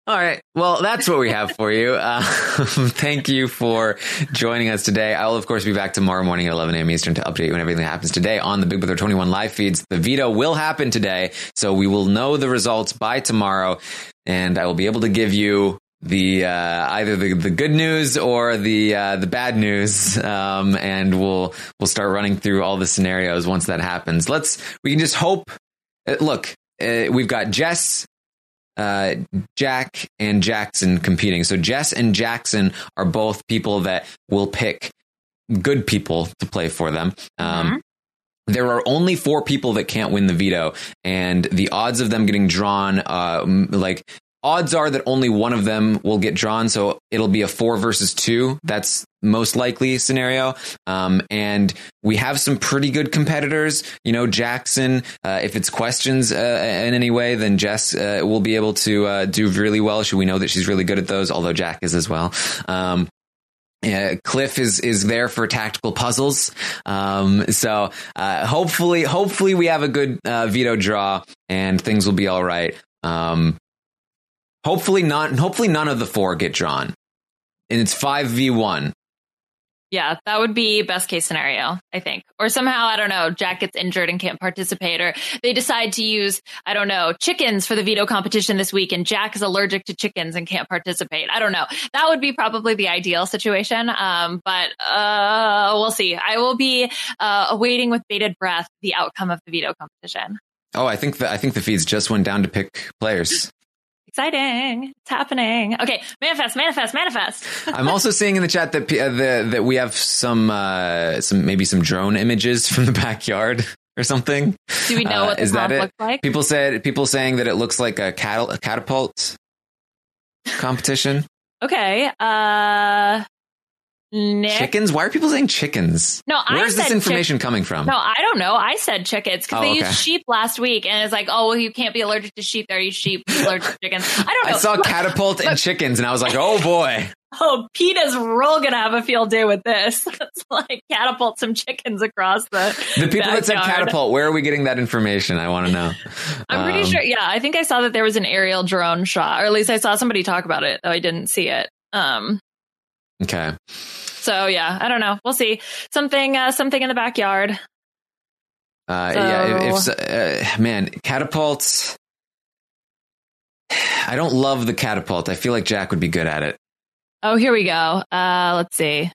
All right. Well, that's what we have for you. Uh, thank you for joining us today. I will, of course, be back tomorrow morning at eleven a.m. Eastern to update you on everything that happens today on the Big Brother twenty-one live feeds. The veto will happen today, so we will know the results by tomorrow, and I will be able to give you the uh, either the, the good news or the uh, the bad news, um, and we'll we'll start running through all the scenarios once that happens. Let's we can just hope. Uh, look, uh, we've got Jess, uh, Jack, and Jackson competing. So Jess and Jackson are both people that will pick good people to play for them. Um, mm-hmm. There are only four people that can't win the veto, and the odds of them getting drawn, uh, like. Odds are that only one of them will get drawn, so it'll be a four versus two. That's most likely scenario. Um, and we have some pretty good competitors. You know, Jackson, uh, if it's questions uh, in any way, then Jess uh, will be able to uh, do really well. Should we know that she's really good at those, although Jack is as well. Um, Yeah, Cliff is is there for tactical puzzles. Um, so uh, hopefully, hopefully we have a good uh, veto draw and things will be all right. Um, Hopefully not. Hopefully none of the four get drawn, and it's five v one. Yeah, that would be best case scenario, I think. Or somehow, I don't know, Jack gets injured and can't participate, or they decide to use, I don't know, chickens for the veto competition this week, and Jack is allergic to chickens and can't participate. I don't know. That would be probably the ideal situation. Um, but uh, we'll see. I will be uh, awaiting with bated breath the outcome of the veto competition. Oh, I think the I think the feeds just went down to pick players. Exciting. It's happening. Okay. Manifest, manifest, manifest. I'm also seeing in the chat that uh, the, that we have some, uh, some, maybe some drone images from the backyard or something. Do we know uh, what the is that it? looks like? People said, people saying that it looks like a, cat, a catapult competition. Okay. Uh, Nick? Chickens? Why are people saying chickens? No, I Where's this said information chick- coming from? No, I don't know. I said chickens because Oh, they okay. used sheep last week, and it's like, oh, well, you can't be allergic to sheep. There, you sheep allergic to chickens. I don't know. I saw Look, catapult and look. chickens, and I was like, oh boy. Oh, PETA's real gonna have a field day with this. It's like catapult some chickens across the The people that said backyard. catapult, where are we getting that information? I want to know. I'm pretty Um, sure. Yeah, I think I saw that there was an aerial drone shot, or at least I saw somebody talk about it, though I didn't see it. Um. Okay. So yeah, I don't know. We'll see. Something, uh, something in the backyard. Uh, So- yeah, if, if uh, man, catapults. I don't love the catapult. I feel like Jack would be good at it. Oh, here we go. Uh, let's see.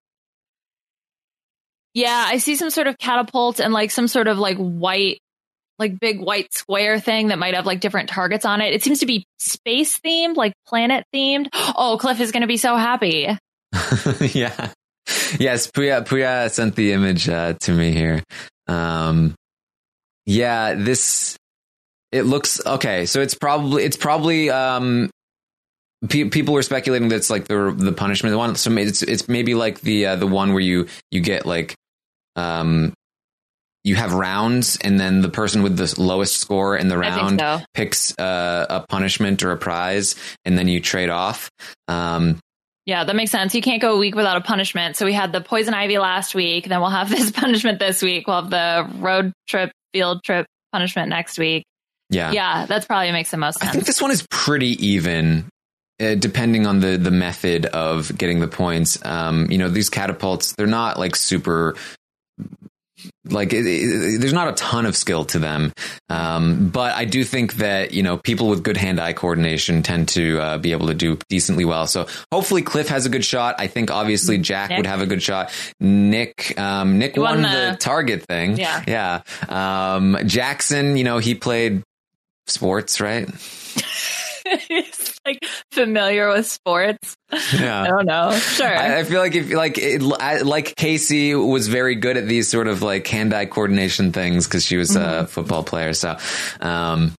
Yeah, I see some sort of catapult and like some sort of like white, like big white square thing that might have like different targets on it. It seems to be space themed, like planet themed. Oh, Cliff is going to be so happy. Yeah. Yes, Puya Puya sent the image uh, to me here. Um, yeah, this it looks okay. So it's probably it's probably um, pe- people were speculating that it's like the the punishment one. So it's it's maybe like the uh, the one where you you get like um. You have rounds, and then the person with the lowest score in the I think round so. picks uh, a punishment or a prize, and then you trade off. Um, Yeah, that makes sense. You can't go a week without a punishment. So we had the poison ivy last week. Then we'll have this punishment this week. We'll have the road trip, field trip punishment next week. yeah. Yeah, that's probably makes the most I sense. think this one is pretty even, uh, depending on the, the method of getting the points. Um, you know, these catapults, they're not like super, like it, it, there's not a ton of skill to them. Um, but I do think that, you know, people with good hand-eye coordination tend to uh, be able to do decently well. So hopefully Cliff has a good shot. I think obviously Jack Nick. would have a good shot. Nick, um, Nick He won, won the, the- target thing. Yeah. Yeah. Um, Jackson, you know, he played sports, right? He's like familiar with sports. Yeah. I don't know. Sure. I, I feel like if like it, I- like Casey was very good at these sort of like hand-eye coordination things because she was Mm-hmm. a football player. So um,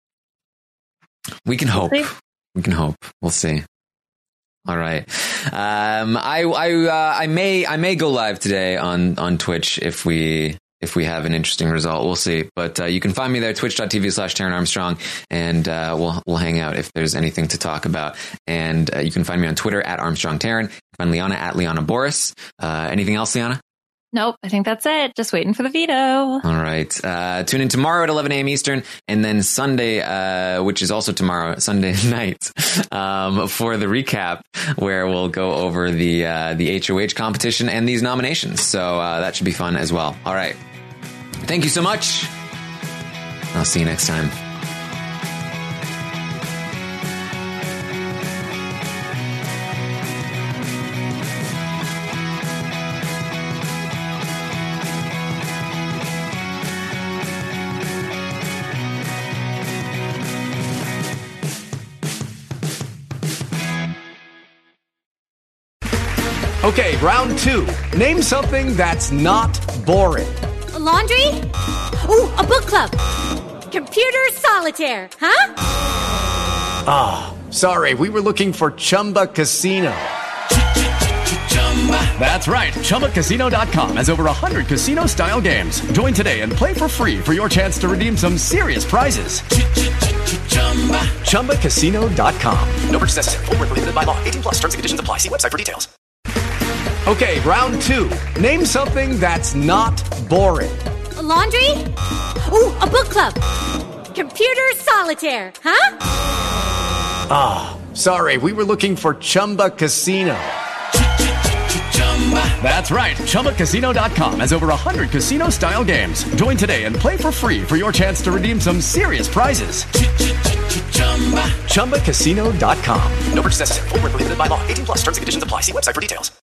we can hope. see. We can hope. We'll see. All right. Um, I I uh, I may I may go live today on on Twitch if we. If we have an interesting result, we'll see. But uh, you can find me there, twitch.tv slash Taron Armstrong, and uh, we'll we'll hang out if there's anything to talk about. And uh, you can find me on Twitter at Armstrong Taron. Find Liana at Liana Boris. Uh, anything else, Liana? Nope, I think that's it. Just waiting for the veto. All right. Uh, tune in tomorrow at eleven a.m. Eastern, and then Sunday, uh, which is also tomorrow, Sunday night, um, for the recap, where we'll go over the uh, the H O H competition and these nominations. So uh, that should be fun as well. All right. Thank you so much. I'll see you next time. Okay, round two. Name something that's not boring. A laundry? Ooh, a book club. Computer solitaire, huh? Ah, oh, sorry, we were looking for Chumba Casino. That's right, Chumba Casino dot com has over one hundred casino-style games. Join today and play for free for your chance to redeem some serious prizes. Chumba Casino dot com. No purchase necessary. Void where prohibited by law. eighteen plus. Terms and conditions apply. See website for details. Okay, round two. Name something that's not boring. A laundry? Ooh, a book club. Computer solitaire, huh? Ah, oh, sorry, we were looking for Chumba Casino. That's right, Chumba Casino dot com has over one hundred casino-style games. Join today and play for free for your chance to redeem some serious prizes. Chumba Casino dot com. No purchase necessary. Void where prohibited by law. eighteen plus. Terms and conditions apply. See website for details.